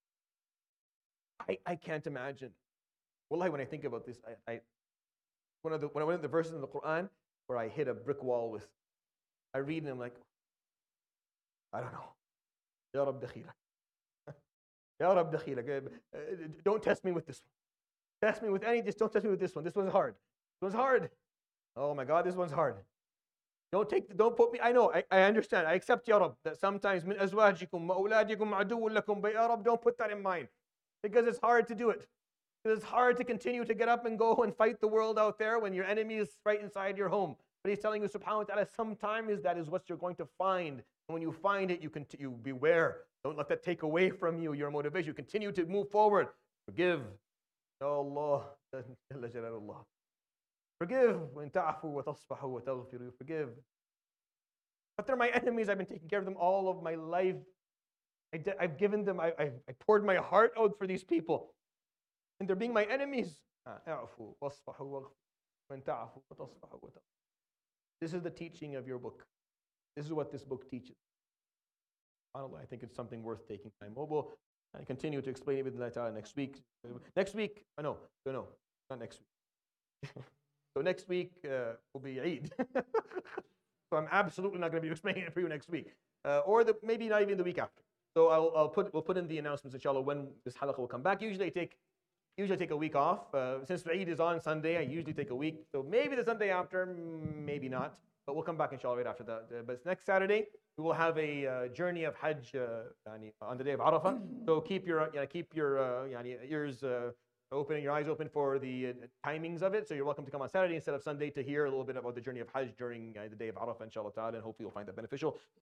I can't imagine. Wallahi, when I think about this, when I went to the verses in the Quran where I hit a brick wall with, I read and I'm like, I don't know. Ya Rab dakhila. Ya Rab dakhila. Don't test me with this one. Test me with just don't test me with this one. This one's hard. This one's hard. Oh my God, this one's hard. Don't put me, I know, I understand. I accept, Ya Rab, that sometimes min azwajikum wa awladikum aduwwun lakum, but Ya Rab, don't put that in mind. Because it's hard to do it. It's hard to continue to get up and go and fight the world out there when your enemy is right inside your home. But he's telling you, subhanahu wa ta'ala, sometimes that is what you're going to find. And when you find it, you beware. Don't let that take away from you, your motivation. You continue to move forward. Forgive. Ya Allah. Forgive. Forgive. But they're my enemies. I've been taking care of them all of my life. I've given them, I poured my heart out for these people. And they're being my enemies. This is the teaching of your book. This is what this book teaches. SubhanAllah, I think it's something worth taking time. We'll continue to explain it with Allah Ta'ala next week. Next week, no, not next week. So next week will be Eid. So I'm absolutely not going to be explaining it for you next week. Or maybe not even the week after. So we'll put in the announcements, inshallah, when this halaqah will come back. Usually I take a week off. Since Eid is on Sunday, I usually take a week. So maybe the Sunday after, maybe not. But we'll come back, inshallah, right after that. But next Saturday, we will have a journey of Hajj on the day of Arafah. So keep your ears open and your eyes open for the timings of it. So you're welcome to come on Saturday instead of Sunday to hear a little bit about the journey of Hajj during the day of Arafah, inshallah ta'ala, and hopefully you'll find that beneficial.